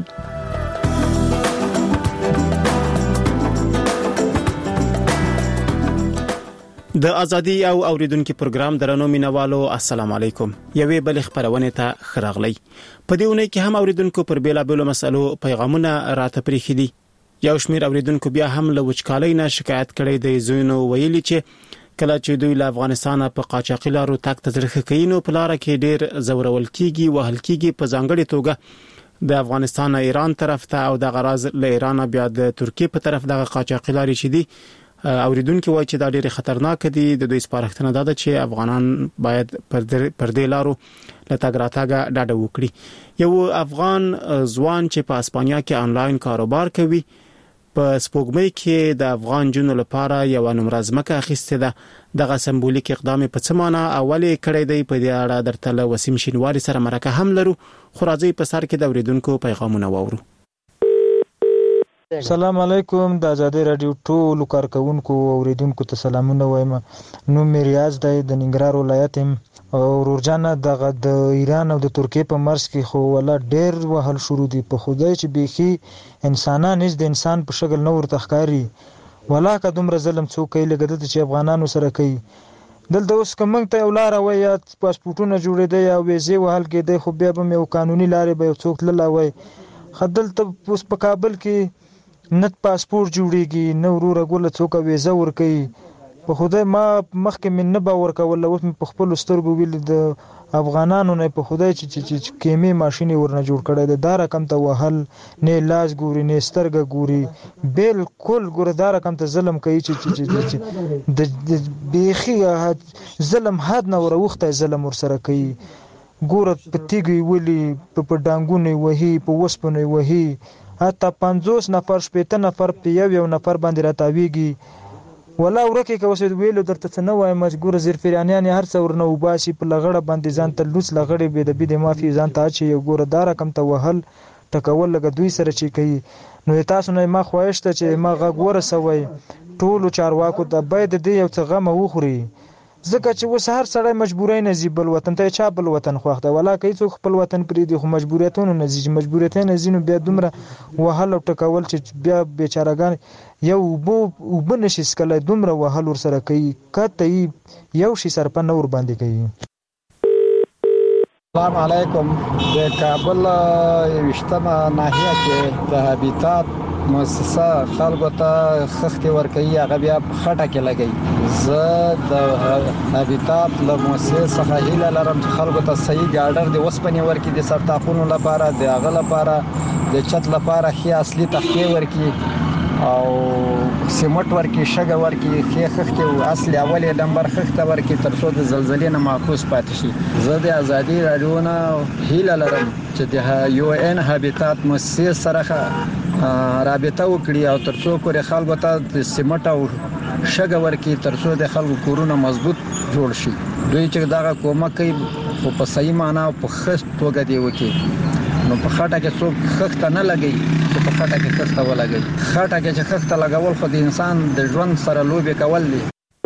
د ازادي او اوریدونکو پروګرام درنو مینوالو السلام علیکم. یوې بل خبرونه ته خراغلی. په دې ونه کې هم اوریدونکو پر بیلابل مسلو پیغامونه راته پریخي دي. یو شمیر اوریدونکو بیا هم له وچکالۍ نه شکایت کړي دي. زوینو ویلي چې کله چې دوی له افغانستان په قاچاقي لارو تک تزرخه کینو په لار کې ډیر زورول کیږي وهل کیږي په ځانګړي توګه د افغانستان ایران طرف ته او د غراز له ایران بیا د ترکیه په طرف دغه قاچاقي لاري چې دي اوریدونکو وایي چې دا ډیر خطرناک دي. د دوی سپارښتنه ده چې افغانان باید پر دې لارو لته غراتاګه ډاډه وکړي. یو افغان ځوان چې په اسپانیا کې انلاین کاروبار کوي په سپوږمۍ کې د افغان جنو لپاره یو نمبر ځمکه اخیسته ده. دغه سمبولیک اقدام په څه معنی اولې کړی دی په دې اړه درته له وسیم شینواری سره مرکه هم لرو. خو راځي په سر کې د اوریدونکو پیغامونه واورو. السلام علیکم. د ازادي رادیو ټول کارکونکو اوریدونکو ته سلامونه وایم. نو مې ریاض دی د ننګرهار ولایت او ورجانه د ایران او د ترکیه په مرز کې خو ولا ډیر وهل شروع دي. په خدای چې بيخي انسانان هیڅ د انسان په شکل نور تخکاری ولا که دومره ظلم څوک کوي لګد چې افغانانو سره کوي. دلته اوس کومنګ ته ولاره وای یا پاسپورتونه جوړېدي یا ویزه وهل کېدی خو بیا به یو قانوني لارې به یو څوک تللی وای خدلته اوس په کابل کې نت پاسپورت جوړیږي نه وروره ګوله څوک ویزه ورکوي په خدای ما مخکې من نه باور کول اوس په خپل سترګو ویل د افغانانو نه په خدای چې کیمې ماشيني ورنه جوړ کړي د دار کم ته وهل نه لاس ګوري نه سترګه ګوري بالکل ګور دار کم ته ظلم کوي چې د بيخي ظلم حد نه وروخته ظلم ور سره کوي ګور پتیږي ولی په ډانګونه وهي په وسپنه وهي حتی 50 نفر شپته نفر په یو نفر باندې راتاویږي ولا ورکه که وسید ویلو درته څنګه وای مجبور زیر فریانیان هر څو ورنه وباسي په لغړه باندې ځان ته لوس لغړې به د بده مافي ځان ته چې یو ګوره دار کم ته وهل ټکول لګ دوی سره چی کوي نو تاسو نه ما خوښته چې ما غږ ورسوي ټولو چارواکو ته باید دې یو څه غم وخوري ځکه چې وس هر سړی مجبورای نه زیبل وطن ته چا بل وطن خوښته ولا کوي څوک خپل وطن پرې دي خو مجبوریتونه نه زی مجبوریتونه زینو بیا دومره وهل او ټکول چې بیا بیچارهګان یو وب نشي سکله دومره وهل ور سره کوي کته یو شي سرپه نور باندې کوي السلام علیکم د کابل وشتمه ناحیه کې د هابیتات مؤسسه خلکو ته خښتې ورکوي هغه بیا خټه کې لګي زه د هابیتات له مؤسسې څخه هیله لرم چې خلکو ته صحیح ګاډر د وسپنې ورکړي د سرطاقونو لپاره د هغه لپاره د چت لپاره خي اصلي تختې ورکړي او سیمټ ورکړي شګه ورکړي خښتې او اصلي اولې نمبر خښته ورکړي تر څو د زلزلې نه محفوظ پاتې شي زه د ازادي رادیو نه هیله لرم چې د یو ان هابیتات مؤسسې سره رابطه وکړي او تر څو پورې خلکو ته د سیمټ او شګه ورکړي تر څو د خلکو کورونه مضبوط جوړ شي دوی چې دا کومک کوي په صحیح معنا او په ښه توګه دی وکړي نو په خټه کې څوک خښته نه لګي چې په خټه کې خښته ولګي خټه کې چې خښته لګول خو د انسان د ژوند سره لوبې کول دي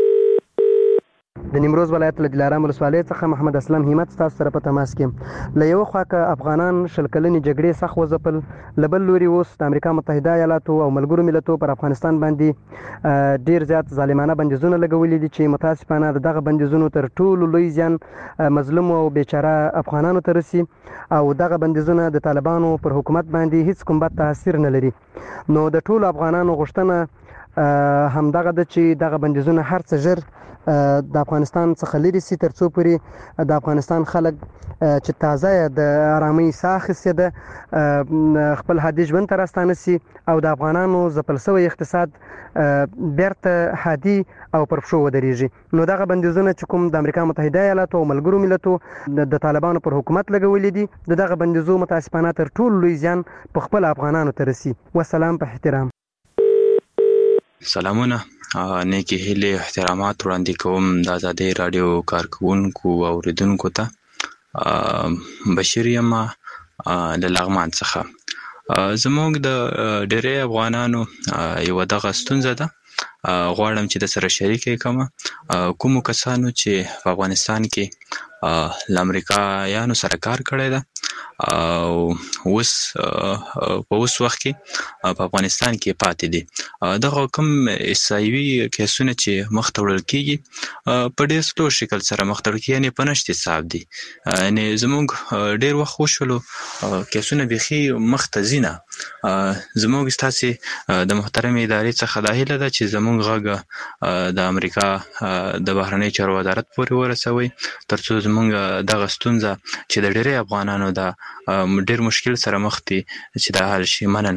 د نیمروز ولایت له دلارام ولسوالۍ څخه محمد اسلام همت تاسو سره په تماس کې له یو خوا که افغانان شلکلنې جګړې سخت وځپل لبل لوري اوس د امریکا متحده ایالاتو او ملګرو ملتو پر افغانستان باندې ډیر زیات ظالمانه بندیزونه لګولي دي چې متاسفانه دغه بندیزونو تر ټولو لوی زیان مظلوم او بیچاره افغانانو ته رسي او دغه بندیزونه د طالبانو پر حکومت باندې هیڅ کوم بد تاثیر نه لري نو د ټولو افغانانو غوښتنه همدغه د چې دغه بندیزونه هر څه ژر د افغانستان څخه لري سي تر څو پورې د افغانستان خلک چې تازه د آرامۍ ساه اخیستې ده خپل عادي ژوند ته راستانه سي او د افغانانو ځپل شوی اقتصاد بیرته عادي او پر پښو ودرېږي نو دغه بندیزونه چې کوم د امریکا متحده ایالاتو او ملګرو ملتو د طالبانو پر حکومت لګولي دي دغه بندیزو متاسفانه تر ټولو لوی زیان په خپل افغانانو ته رسي والسلام په احترام سلامونه نیکی هیله احترامات وړاندې کوم د آزادۍ رادیو کارکونکو او اوریدونکو ته بشیر یم له لغمان څخه زموږ د ډېری افغانانو یو دغه ستونزه ده غواړم چې د سره شریکې کوم کسانو چې په افغانستان کې له امریکایانو سره کار کړی ده او اوس په اوس وخت کې په افغانستان کې پاتې دي دغه کوم عیسایوي کیسونه چې مخ ته وړل کېږي په ډېر سلو شکل سره مخ ته وړل کېږي یعنې په نشت حساب دي یعنې زموږ ډېر وخت وشولو کیسونه بیخي مخ ته ځي نه زموږ ستاسې د محترمې ادارې څخه دا هیله ده چې زموږ غږ د امریکا د بهرنیو چارو وزارت پورې ورسوي تر څو زموږ دغه ستونزه چې د ډېری افغانانو دا ډېر مشکل سره مخ دي چې دا حل شي مننه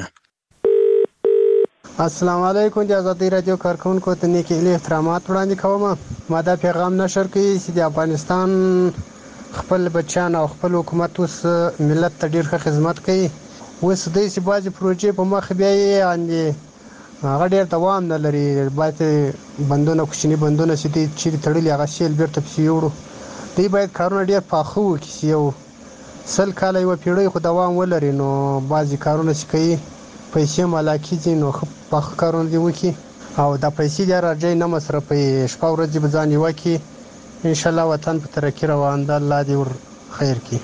السلام علیکم د آزادۍ رادیو کارکونکو ته نیک احترامات وړاندې کوم ما دا پیغام نشر کړی چې د افغانستان خپل بچیان او خپل حکومت اوس ملت ته ډېر ښه خدمت کوي اوس داسې بعضې پروژې په مخ بیا یې هغه ډېر دوام نه لري باید بندونه کوچني بندونه چې دي چیرې تړلي هغه سیل بیرته پسې یوړو دوی باید کارونه ډېر پاخه وکړي چې یو 100 کاله یوه پیړۍ خو دوام ولري نو بعضې کارونه چې کوي پیسې ملاکي دي نو ښه پاخه کارونه دې وکړي او دا پیسې دې راځي نه مصرفوي شپه ورځ دې به ځان یوه کړي انشاءالله وطن په ترقي روان ده الله دې ور خیر کړي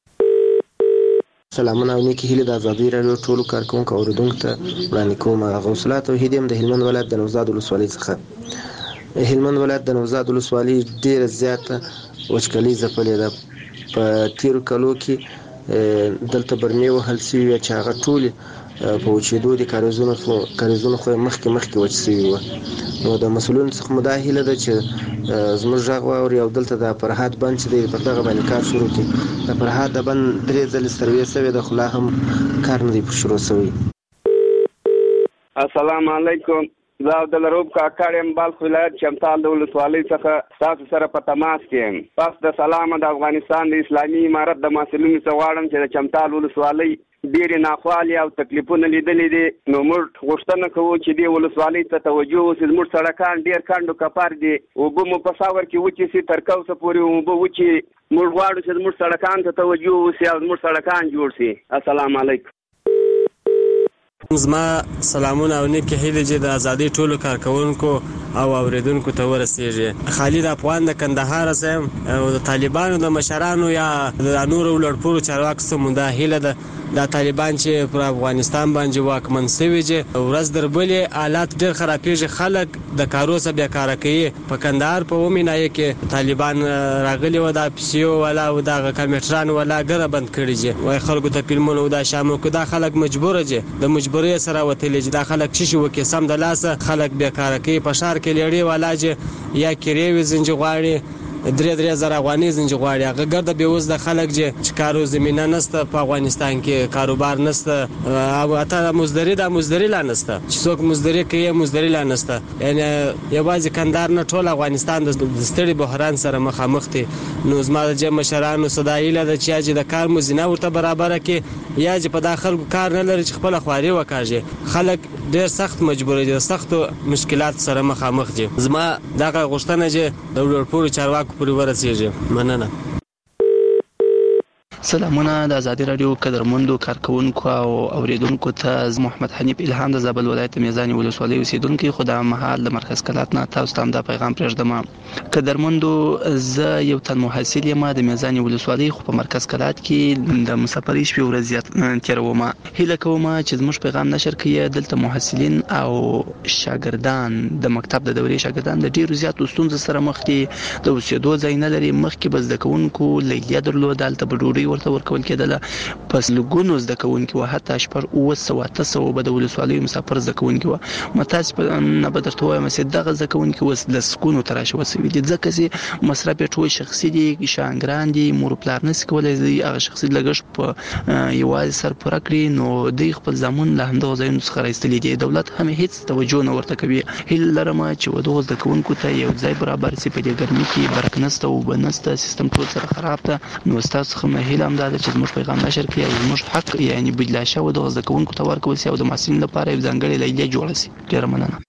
سلامونه او نیکی هیله د آزادۍ رادیو ټولو کارکونکو او اوریدونکو ته وړاندې کوم غوث الله توحید یم د هلمند ولایت د نوزاد ولسوالۍ څخه هلمند ولایت د نوزاد ولسوالۍ ډیره زیاته وچکالي ځپلې ده. په تیرو کالو کې دلته برمې وهل شوي چې هغه ټولې په وچېدو د کاریزونو خو مخکې وچ شوي وو. نو د مسؤلینو څخه مو دا هیله ده چې زموږ غږ واوري او دلته د فرهاد بند چې دی پر دغه باندې کار شروع کړي. د فرهاد د بند 3 ځلې سروې شوې ده خو لا هم کار نه دی شروع شوی. السلام علیکم. زه عبدالرؤف کاکړ یم، بلخ ولایت چمتال د ولسوالۍ څخه تاسو سره په تماس کې یم. پس د سلامه د افغانستان د اسلامي امارت د مسؤلینو څخه غواړم چې د چمتال ولسوالۍ ډېرې ناخوالې او تکلیفونه لیدلې دي. نو موږ غوښتنه کوو چې دې ولسوالۍ ته توجه وشي. زموږ سړکان ډېر کڼ او کپر دي، اوبه مو په ساور کې وچې شي، تر کوسه پورې اوبه وچې. موږ غواړو چې زموږ سړکان ته توجه وشي او زموږ سړکان جوړ شي. السلام علیکم. زما سلامونه او نیکې هیلې چې د ازادۍ ټولو کارکوونکو او اوریدونکو ته ورسیږي. خالد افغان د کندهار یم او د طالبانو د مشرانو یا د نورو لوړپوړو چارواکو څخه دا هیله ده دا طالبان چې پر افغانستان باندې واکمن شوي دي ورځ در بلې حالات ډېر خرابېږي، خلک د کارو څخه بیکاره کوي. په کندهار په ومینایه کې طالبان راغلي و، دا پیسیو والا او دغه کمپیوټران والا ګره بند کړي دي، وایي خلکو ته فلمونه او دا شامل کړي. دا خلک مجبوره دي، د مجبورۍ سره وتلي دي. دا خلک چې شي وکړي سم د لاسه خلک بیکاره کوي. په ښار کې لېړې والا چې یا کرې وي زنجي غواړي 3 زره افغانۍ زنجي غواړي، هغه ګرده بېوزله خلک چې کارو زمینه نشته، په افغانستان کې کاروبار نشته او حتی مزدوري لا نشته چې څوک مزدوري کوي، مزدوري لا نشته. یعنی یوازې کندهار نه ټول افغانستان د ستړي بحران سره مخامخ دي. نو زما د جمع مشرانو صدا هیله ده چې یا چې د کار مزینه ورته برابره کړي یا چې په دا خلکو کار نه لري چې خپله خواري وکاږي. خلک ډېر سخت مجبور دي، سختو مشکلات سره مخامخ دي. زما دغه غوښتنه چې د لوړپوړو چارواکو پورې ورسیږي. مننه. سلامونه د ازادي رادیو قدرمندو کارکونکو او اوریدونکو ته. محمد حنیف الهام د زابل ولایت میزانی ولسوالۍ اوسیدونکو. خو د مهال د مرکز کلات نه تاسو ته دا پیغام پرېږدم. قدرمندو زه یو تن محصل یم د میزانی ولسوالۍ، خو په مرکز کلات کې د مسافرۍ شپې ورځې تېروم. هیله کوم چې زموږ پیغام نشر کړئ. دلته محصلین او شاګردان د مکتب د دورې شاګردان د ډیرو زیاتو ستونزو سره مخ دي. د اوسېدو ځای نه لري. مخکې به زده کوونکو لیلیه درلوده، هلته به ډوډۍ ورته ورکول کېدله. پس لږونو زده کوونکي وو، حتی 800 به د ولسوالیو مسافر زده کوونکي وو. متاسفه نه به درته وایم چې دغه زده کوونکي اوس لسګونو ته راشوه شوي دي، ځکه چې مصرف یې ټول شخصي دي، شاګران دي، مور و پلار نشي کولی هغه شخصي لګښت په یوازې سر پوره کړي. نو دوی خپل زامن له همدغه ځایونو څخه راایستلي دي. دولت هم هېڅ توجه نه ورته کوي. هیله لرم چې دغو زده کوونکو ته یو ځای برابر شي. په دې ګرمۍ کې برق نشته، اوبه نشته، سیستم ټول سره خراب ده. نو ستاسو څخه مې هیله همدا ده چې زموږ پیغام نشر کړي او زموږ حق یعنی بدلا شوی دغه زده کوونکو ته ورکول شي او د محصلینو لپاره یو ځانګړې لیلیه جوړه شي. ډېره مننه.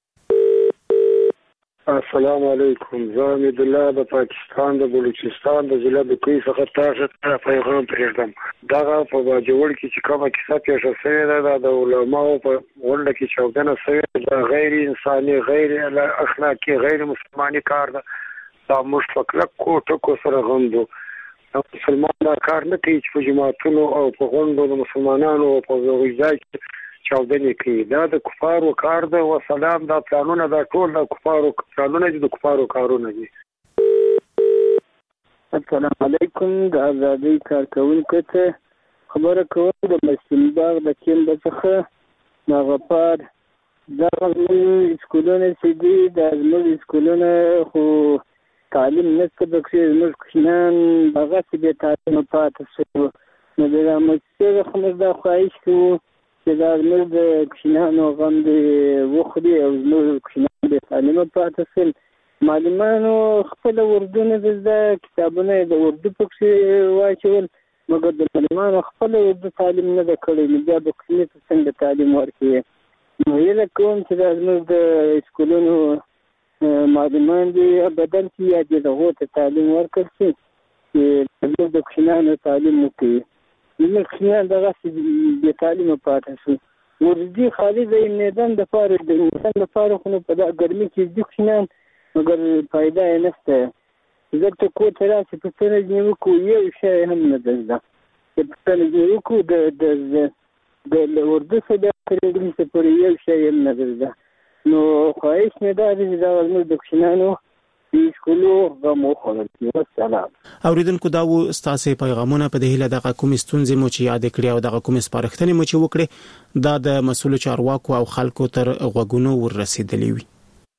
السلام علیکم. زه حمید الله د پاکستان د بلوچستان د ضلع د کوی څخه تاسو ته پیغام پرېږدم. دغه په باجوړ کې چې کومه کیسه پیښه شوې ده د علماو په غونډه کې چاودنه شوې ده، غیر انساني، غیر اخلاقي، غیر مسلماني کار ده. دا موږ په کلکو ټکو سره غندو. مسلمان دا کار نه کوي چې په جماعتونو او په غونډو د مسلمانانو او په ځای کې چاودنې کوي. دا د کفارو کار ده. وسلام دا پلانونه دا ټول د کفارو پلانونه دي، د کفارو کارونه دي. السلام علیکم. د ازادۍ کارکوونکو ته خبره کوم د مسلم باغ د کیمب څخه د غفار دغه سکولونه چې دي د زموږ سکولونه خو تعلیم نشته پکې. زموږ کوچنیان هغسې بې تعلیمه پاتې شوي. نو د مؤسسې څخه موږ دا خواهش کوو چې دا زموږ د کوچنیانو غم دې وخوري او زموږ کوچنیان بې تعلیمه پاتې شول. معلمانو خپله اردو نه ده زده، کتابونه یې د اردو پکې واچول، مګر د معلمانو خپله اردو تعلیم نه ده کړی. نو بیا به کوچني ته څنګه تعلیم ورکوي؟ نو هیله کوم چې دا زموږ د سکولونو معلمان دي بدل شي یا دې دغو ته تعلیم ورکړل شي چې زموږ د کوچنیانو تعلیم وکړي. زموږ کوچنیان دغسې بې تعلیمه پاتې شو. ورځي خالي د میدان دپاره د انسان دپاره خو نو په دا ګرمۍ کې دي کوچنیان، مګر فایده یې نشته. دلته کور ته راشي پوښتنه ځینې وکړو، یو شی هم نه ده زده. چې پوښتنه ځینې وکړو د اردو څخه بیا تر انګلیسه پورې یو شی هم نه ده زده. نو خواهش مې دا دی چې دا زموږ د کوچنیانو د سکولو غم وخوړل شي. والسلام. اوریدونکو دا و ستاسو پیغامونه په دې هیله دغه کوم ستونزې مو چې یاد کړی او دغه کوم سپارښتنې مو چې وکړي دا د مسؤل چارواکو او خلکو تر غوږونو ورسېدلې وي.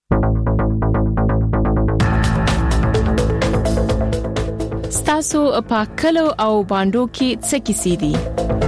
ستاسو پاکلو او باندو کې څه کیسې دي؟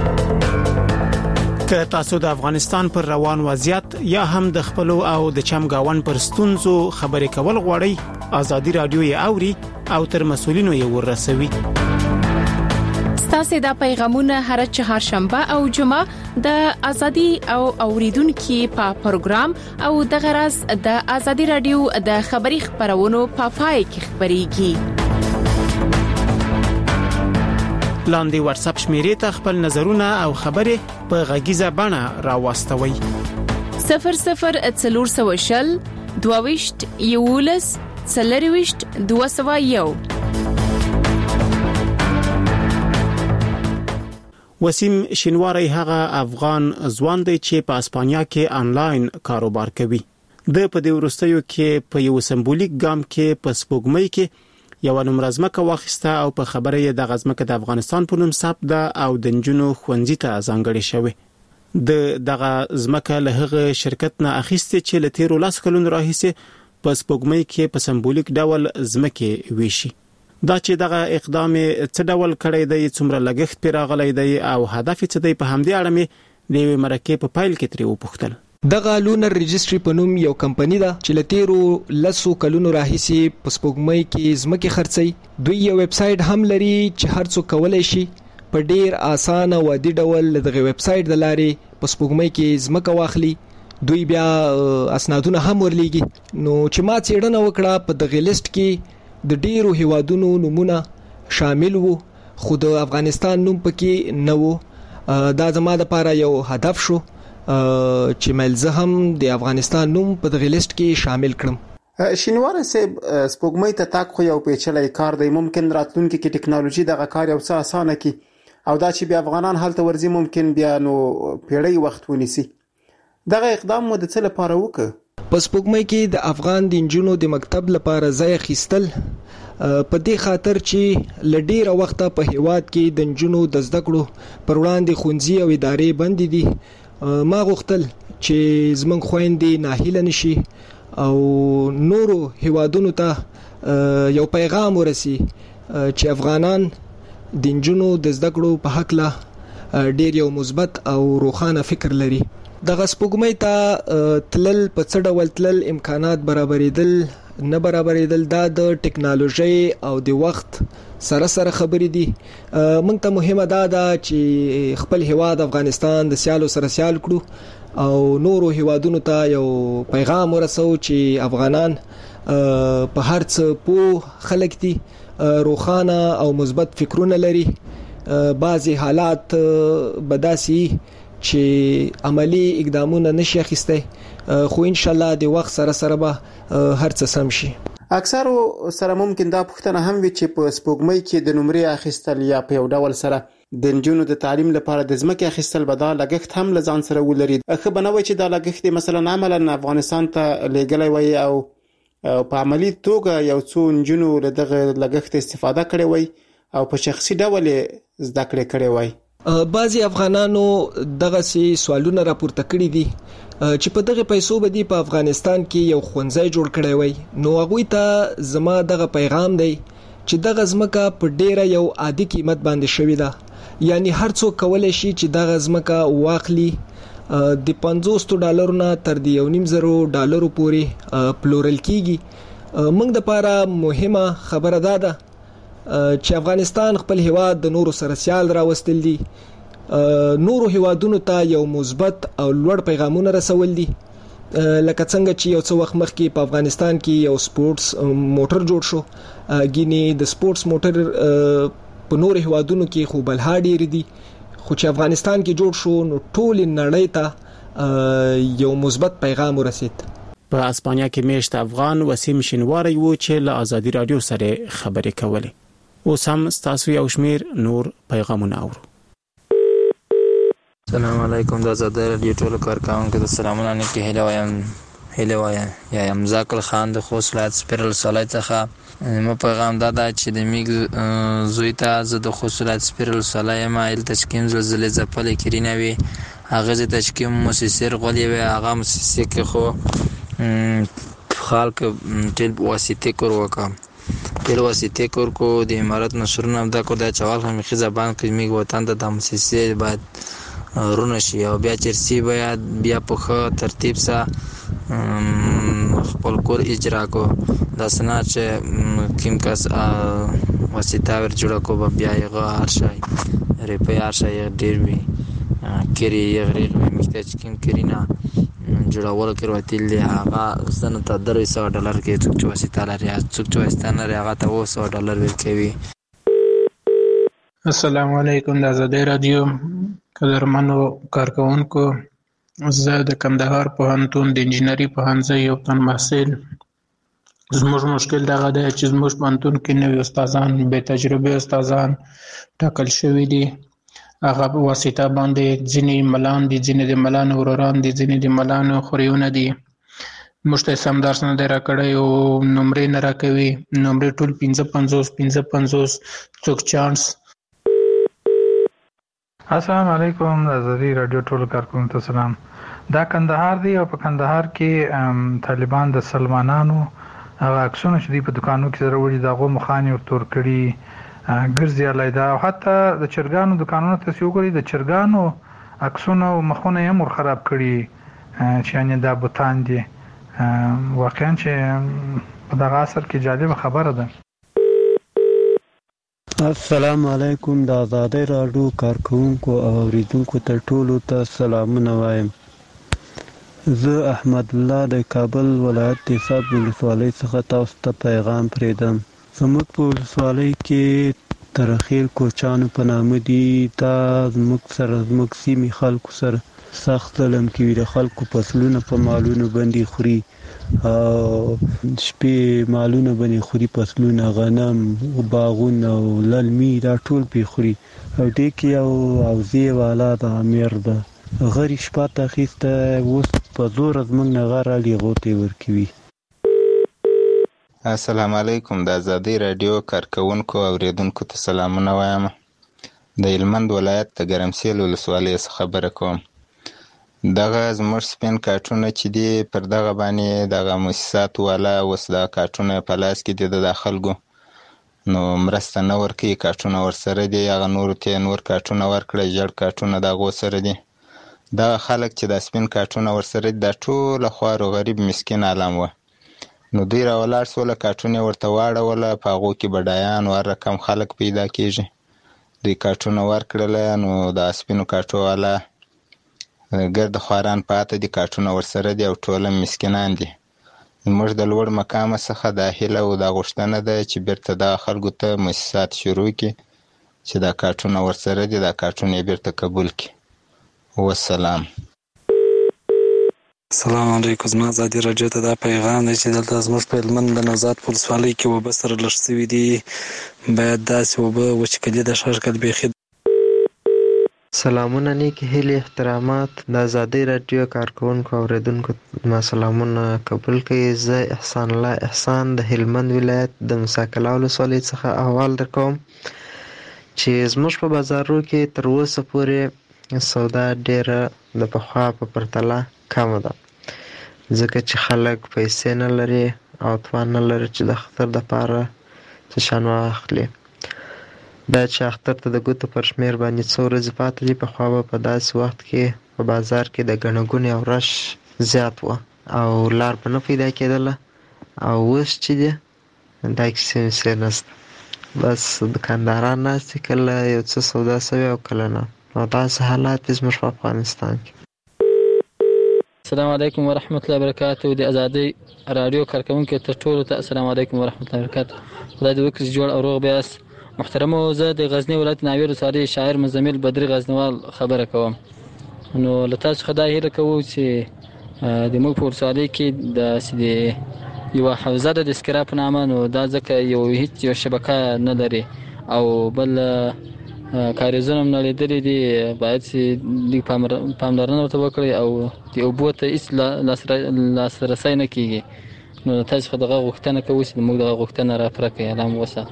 که تاسو د افغانستان پر روان وضعیت یا هم د خپل او د چمګاون پر ستونزو خبرې کول غواړئ، ازادي رادیو یې اوري او تر مسؤلینو یې ورسوي. ستاسو د پیغامونه هر چهارشنبه او جمعه د ازادي او اوریدونکو په پروګرام او د غرض د ازادي رادیو د خبري خبرونو په پای کې خبريږي. لاندې واتس اپ شمیرې ته خپل نظرونه او خبرې په غږیزه بڼه راوستوي. 0040 22 یولس 40 201. وسیم شینواری هغه افغان ځوان دی چې په اسپانیا کې انلاین کاروبار کوي. د په دې ورستیو کې په یو سمبولیک ګام کې په سپوږمۍ کې یو نمرزمکه واخیسته او په خبره یې د غزمکه د افغانستان په نوم ثبت ده او د نجونو خوندزي ته ځانګړې شوی. د دغه زمکه له هغه شرکت نه اخیسته چې له 13 کلونو راهیسه په سپوږمۍ کې په سمبولیک ډول زمکه ویشي. دا چې دغه اقدام څه ډول کړی دی، څومره لګښت پیراغلی دی او هدف څه دی، په همدې اړه مې د مرکه په فایل کې تری وپوښتل. دغه لونر ريجستري په نوم یو کمپنی ده چې لتیرو لسو کلونو راهیسي په سپوږمۍ کې زمکه خرڅي. دوی یو ویب سټ هم لري چې هر څوک کولای شي په ډیر اسانه او عادي ډول دغه ویب سټ د لارې په سپوږمۍ کې زمکه واخلي. دوی بیا اسنادونه هم ورلېږي. نو چې ما څېړنه وکړه په دغه لیست کې د ډیرو هیوادونو نمونه شامل وو، خو د افغانستان نوم پکې نه وو. دا زما لپاره یو هدف شو چې ملزه هم د افغانستان نوم په دغه لیست کې شامل کړم. شینوار صاحب، سپوږمۍ ته تاک خو یو پیچلې کار دی. ممکن راتلونکي کې ټکنالوژي دغه کار یو څه اسانه کی او دا چې بیا افغانان هلته ورځي ممکن بیا نو پیړۍ وخت ونیسي. دغه اقدام مو د څه لپاره وکړ؟ په سپوږمۍ کې د افغان د انجونو د مکتب لپاره ځای خېستل په دې خاطر چې لډیره وخت په هیواد کې د انجونو د زده کړو پر وړاندې خونځي او ادارې بند دي. ما غوښتل چې زمونږ خويندې ناهیله نشي او نورو هیوادونو ته یو پیغام ورسي چې افغانان د انجونو د زده کړو په حق له ډیر یو مثبت او روښانه فکر لري. دغه سپوږمۍ ته تلل په څه ډول تلل، امکانات برابرېدل نه برابرېدل، دا د ټکنالوژي او د وخت سره خبرې دي. موږ ته مهمه ده چې خپل هیواد افغانستان د سیالو سره سیال کړو او نورو هیوادونو ته یو پیغام ورسو چې افغانان په هر څه په خلک دي، روښانه او مثبت فکرونه لري. بعضی حالات بداسي چې عملی اقدامونه نشي اخیسته، خو ان شاء الله د وخت سره به هر څه سم شي. اکثر سره ممکن دا پوښتنه هم وي چې په سپوږمۍ کې د نمرې اخیستل یا په یو ډول سره د نجونو د تعلیم لپاره د ځمکې اخیستل به دا لګښت هم لزان سره ولري. خو بنوي چې دا لګښت مثلا عملاً افغانستان ته لګلای وي او په عملی توګه یو څو نجونو دغه لګښت استفاده کړي وي او په شخصي ډول زده کړې کړي وي. بعضی افغانانو دغه سوالونه راپورته کړي دي چې په دغه پیسو باندې په افغانستان کې یو خونځای جوړ کړی وي. نو هغه ته زما دغه پیغام دی چې دغه ځمکه په ډیره یو عادي قیمت باندې شوې ده، یعنی هر څوک کولای شي چې دغه ځمکه واخلي. د $50 نه تر $1.5 پورې پلورل کیږي. موږ د لپاره مهمه خبره ده چې افغانستان خپل هیواد د نورو سره سیال راوستل دي، نورو هیوادونو ته یو مثبت او لوړ پیغامونه رسول دي. لکه څنګه چې یو څو وخت مخکې په افغانستان کې یو سپورتس موټر جوړ شو، ګینه د سپورتس موټر په نورو هیوادونو کې خو بلها ډیر دي، خو چې افغانستان کې جوړ شو نو ټول نړۍ ته یو مثبت پیغام ورسید. په اسپانیا کې میشت افغان وسیم شینواری وو چې له ازادي رادیو سره خبرې کولې. اوس هم ستاسو یو شمیر نور پیغامونه اورو. السلام علیکم د آزادی رادیو ټول کارکونکو ته سلامونه نه کېږي. وایم هیله وایم. یا امزاک الخان د خوست ولایت سپیرل ولسوالۍ څخه. زما پیغام دا ده چې د میګ زوی ته زه د خوست ولایت سپیرل ولسوالۍ یم. هلته چې کوم زلزلې ځپلې کرینه وي هغه ځای ته چې کوم موسسې رغولې وي هغه موسسې کې خو خلک تیل واسطې کور وکړه. تیل واسطې کور کو د امارت نشرونه هم دا کور دا چوال خمیخي زبان کې میګ وطن ته د موسسې باید رونه شي او بیا چرسي باید بیا په ښه ترتیب سره خپل کور اجرا کو. داسې نه چې کوم کس واسطه ور جوړه کو بیا یې هر شی ریپې هر شی ډېر وي کری یې غریق وي مخته چې کوم کرینه جوړول کړو تیل دی هغه سنه ته $300 کې څوک چې واسطه لري څوک چې واسطه نه لري هغه ته $200 ورکوي. السلام علیکم د آزادۍ رادیو قدرمنو کارکونکو. زه د کندهار پوهنتون د انجینري پوهنځي یو تن محصل. زموږ مشکل دغه دی چې زموږ پوهنتون کې نوي استادان بې تجربه استادان ټاکل شوي دي. هغه په واسطه باندې ځینې ملان دي، ځینې د ملانو وروران دي، ځینې د ملانو خوریونه دي. موږ ته سم درس نه دی راکړی او نمرې نه راکوي. نمرې ټول 55 څوک چانس. السلام علیکم د آزادۍ رادیو ټولو کارکونکو ته سلام. دا کندهار دی او په کندهار کې طالبان د سلمانانو هغه عکسونه چې دوی په دکانو کې سره وړي د هغو مخانې ورتور کړي ګرځي علیده او حتی د چرګانو دکانونو ته چې وګورئ د چرګانو عکسونه او مخونه یې هم ورخراب کړي چې یعنې دا بوتان دي. واقعا چې په دغه عصر کې جالبه خبره ده. السلام علیکم د آزادۍ راډیو کارکونکو او اوریدونکو ته ټولو ته سلامونه وایم. زه احمد الله د کابل ولایت د حساب ولسوالۍ څخه تاسو ته پیغام پرېږدم. زموږ په ولسوالۍ کې ترخیل کوچانو په نامه دي. دا زموږ سیمې خلکو سره سخت ظلم کوي. د خلکو فصلونه په مالونو باندې خوري او شپې مالونه باندې خوري، فصلونه، غنم، باغونه او للمي دا ټول پې خوري. او دې کې یو اوزې والا د امیر ده غري شپه ته اخیسته اوس په زور زموږ نه غره لیغو ته ورکوي. السلام علیکم د آزادۍ رادیو کارکونکو او اوریدونکو ته سلامونه وایم. د هلمند ولایت د ګرمسیل ولسوالۍ څخه خبره کوم. دغه زموږ سپین کارټونه چې دي پر دغه باندې دغه مؤسسات والا اوس دا کارټونه په لاس کې دي د خلکو نو مرسته نه ورکوي. کارټونه ورسره دي هغه نورو ته نور کارټونه ورکړي ژړ کارټونه د هغو سره دي. دغه خلک چې دا سپین کارټونه ورسره دي دا ټوله خوار و غریب مسکین عالم و. نو دوی راولاړ سوله کارټونه ورته واړوله په هغو کې بډایان او هر رقم خلک پیدا کېږي. دوی کارټونه ورکړله نو د سپینو کارټو والا ګرد خواران پاته دي کارټونه ورسره دي او ټوله مسکینان دي. موږ د لوړ مقامه څخه دا هیله او دا غوښتنه ده چې بیرته دغه خلکو ته مؤسسات شروع کړي چې دا کارټونه ورسره دي دا کارټونه یې بیرته قبول کړي. والسلام. السلام علیکم. زما آزادۍ راډیو ته دا پیغام دی چې دلته زموږ په هلمند د نوزاد په ولسوالۍ کې اوبه سره لږ شوي دي. باید داسې اوبه وچکلي د شرکت بیخي. سلامونه، نیکې هیلې، احترامات د آزادۍ راډیو کارکونکو او اوریدونکو ما سلامونه قبول کړئ. زه احسان الله احسان د هلمند ولایت د موسی کلا ولسوالۍ څخه احوال درکوم چې زموږ په بازارو کې تر اوسه پورې سودا ډیره د پخوا په پرتله کمه ده، ځکه چې خلک پیسې نه لري او توان نه لري چې د اختر دپاره څه شیان واخلي. دا چې اختر ته د ګوتو پر شمېر باندې څو ورځې پاتې دي، پخوا به په داسې وخت کې په بازار کې د ګڼه ګوڼې او رش زیات و او لار به نه پیدا کېدله. او اوس چې دی دا کیسې ویسې نشته، بس دکانداران ناست دي، کله یو څه سودا شوې او کله نه. او داسې حالات دي زموږ په افغانستان کې. السلام علیکم ورحمت الله وبرکاته. د آزادۍ راډیو کارکونکو ته ټولو ته السلام علیکم ورحمت الله وبرکاته. خدای دې وکړي جوړ او روغ بیاست. محترمو، زه د غزنی ولایت ناوې ولسوالۍ شاعر مزمل بدري غزنوال خبره کوم. نو له تاسو څخه دا هیله کوو چې د موږ په ولسوالۍ کې داسې یوه حوزه ده د اسکرا په نامه، نو دا ځکه هیڅ یو شبکه نه لري او بل کاریزونه هم نړېدلي دي، باید چې لږ پاملرنه ورته وکړئ او د اوبو ته هېڅ لاسرسی نه کېږي. نو تاسو خو دغه غوښتنه کوو چې موږ دغه غوښتنه راپوره کړئ. الله مو وساتي.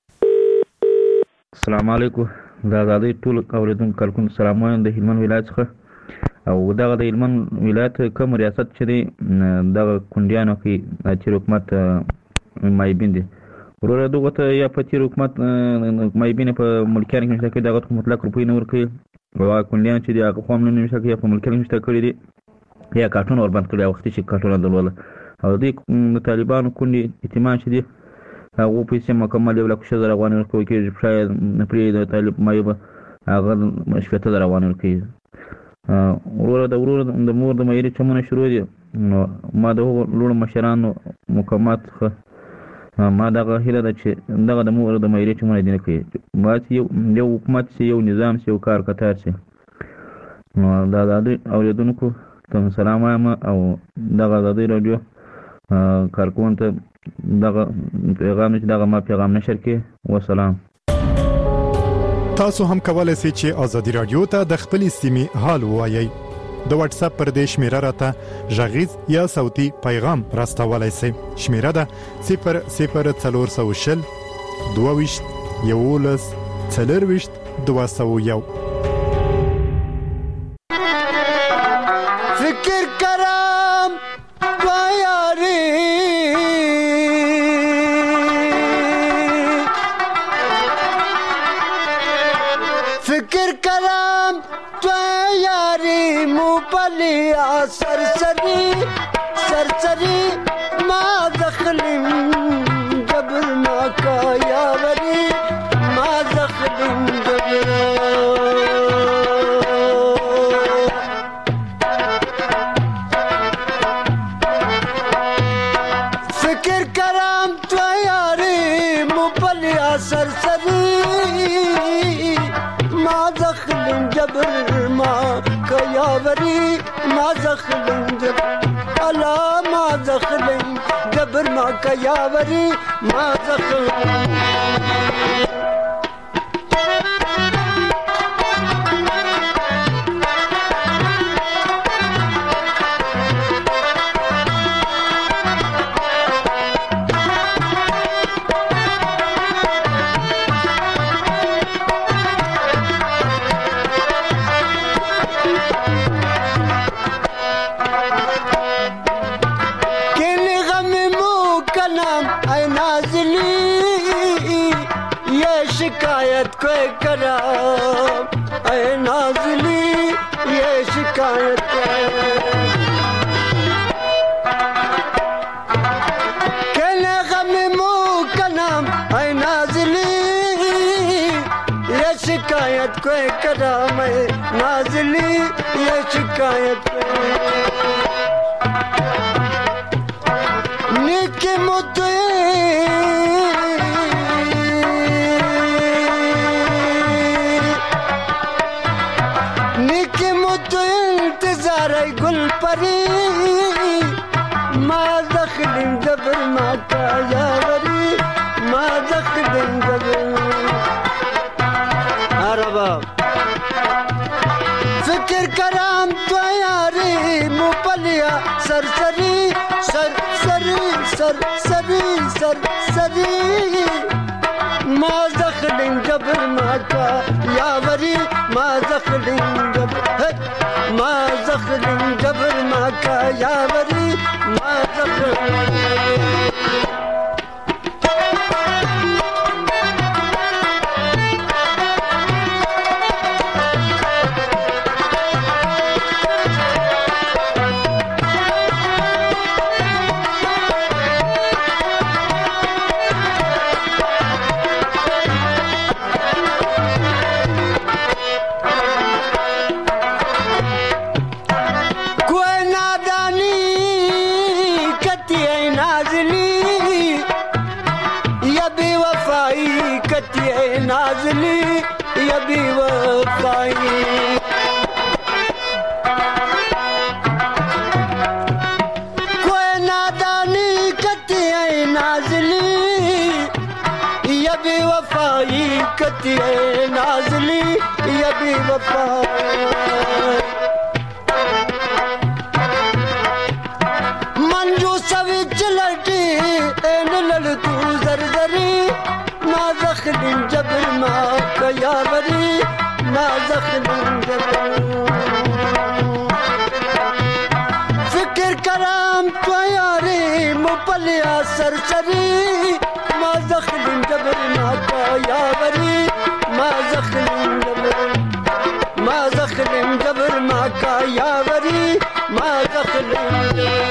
السلام علیکم. د آزادۍ ټول اورېدونکو کارکونو سلام وایم د هلمند ولایت څخه. او دغه د هلمند ولایت کوم ریاست چې دی دغه کونډیانو کې تیر حکومت مایبین دی. وروره دغه ته یا په تیر حکومت مایبین په ملکیانو کې نشته کړي، دغه ته مطلق روپۍ نه ورکوي، او کونډیان چې دی هغه خو هم نه نشته کړي، یا په ملکیانو کې نشته کړي دي، یا کارټونه وربند کړي، وختي چې کارټونه درلوده. او د طالبانو کونډې یتیمان چې دي هغه پیسې مکمل 1,00,000 افغانۍ ورکول کېږي، شاید پرې د طالب مایوبه هغه 70,000 افغانۍ ورکوي. وروره د مور د مایرې چمونه شروع دي. نو ما د هغو لوړو مشرانو مقامات څخه ما دغه هیله ده چې دغه د مور د مایرې چمونه دې نه کوي، باید یو حکومت شي، یو نظام شي، یو کار کتار شي. نو د آزادۍ اورېدونکو ته سلام وایم او دغه آزادۍ راډیو کارکوونکو ته دغه پیغام چې دغه ما پیغام نشر کړي. وسلام. تاسو هم کولای شئ چې آزادۍ رادیو ته د خپلې سیمې حال ووایئ. د واتس اپ پر دې شمیره راته غږیز یا صوتي پیغام راستولای شئ. شمیره ده 00420 22 11 40 201. فکر کرم یاری فکر کرم تو یاری موبلیا سرسری سرسری ما دخلیم جبر ما کا یاوری ما دخلیم جبر فکر کرم تو یاری موبلیا سرسری ما دخلیم جبر ما کا یاوری ما دخلیم جبر الا ما دخلیم جبر ما کا یاوری ما دخلیم शिकायत कोई करा ऐ नाज़ली ये शिकायत कहने गम मुँह का नाम ऐ नाज़ली ये शिकायत कोई करा मैं नाज़ली ये शिकायत निकी मुद्दे गुल परी ما دخلين جبر ما ياوري ما دخلين جبر عربا فكر كرام تو ياري مو بليا سرسري سرسري سرسري سرسري ما دخلين جبر ما ياوري ما دخلين جبر ما دخلين جبر ما ياوري ما دخلين नाज़ली ये भी वफ़ाई कोई नादानी कती है नाज़ली ये भी वफ़ाई कती है नाज़ली वफा मंजू सविच लटी एन लड़ तू जरजरी ना जखलिन जबर मा कयावरी ना जखलिन जबर फिक्र कराम तो यारी मुपलिया सरसरी मा जखलिन जबर मा कयावरी मा जखलिन जबर मा जखलिन जबर मा कयावरी मा जखलिन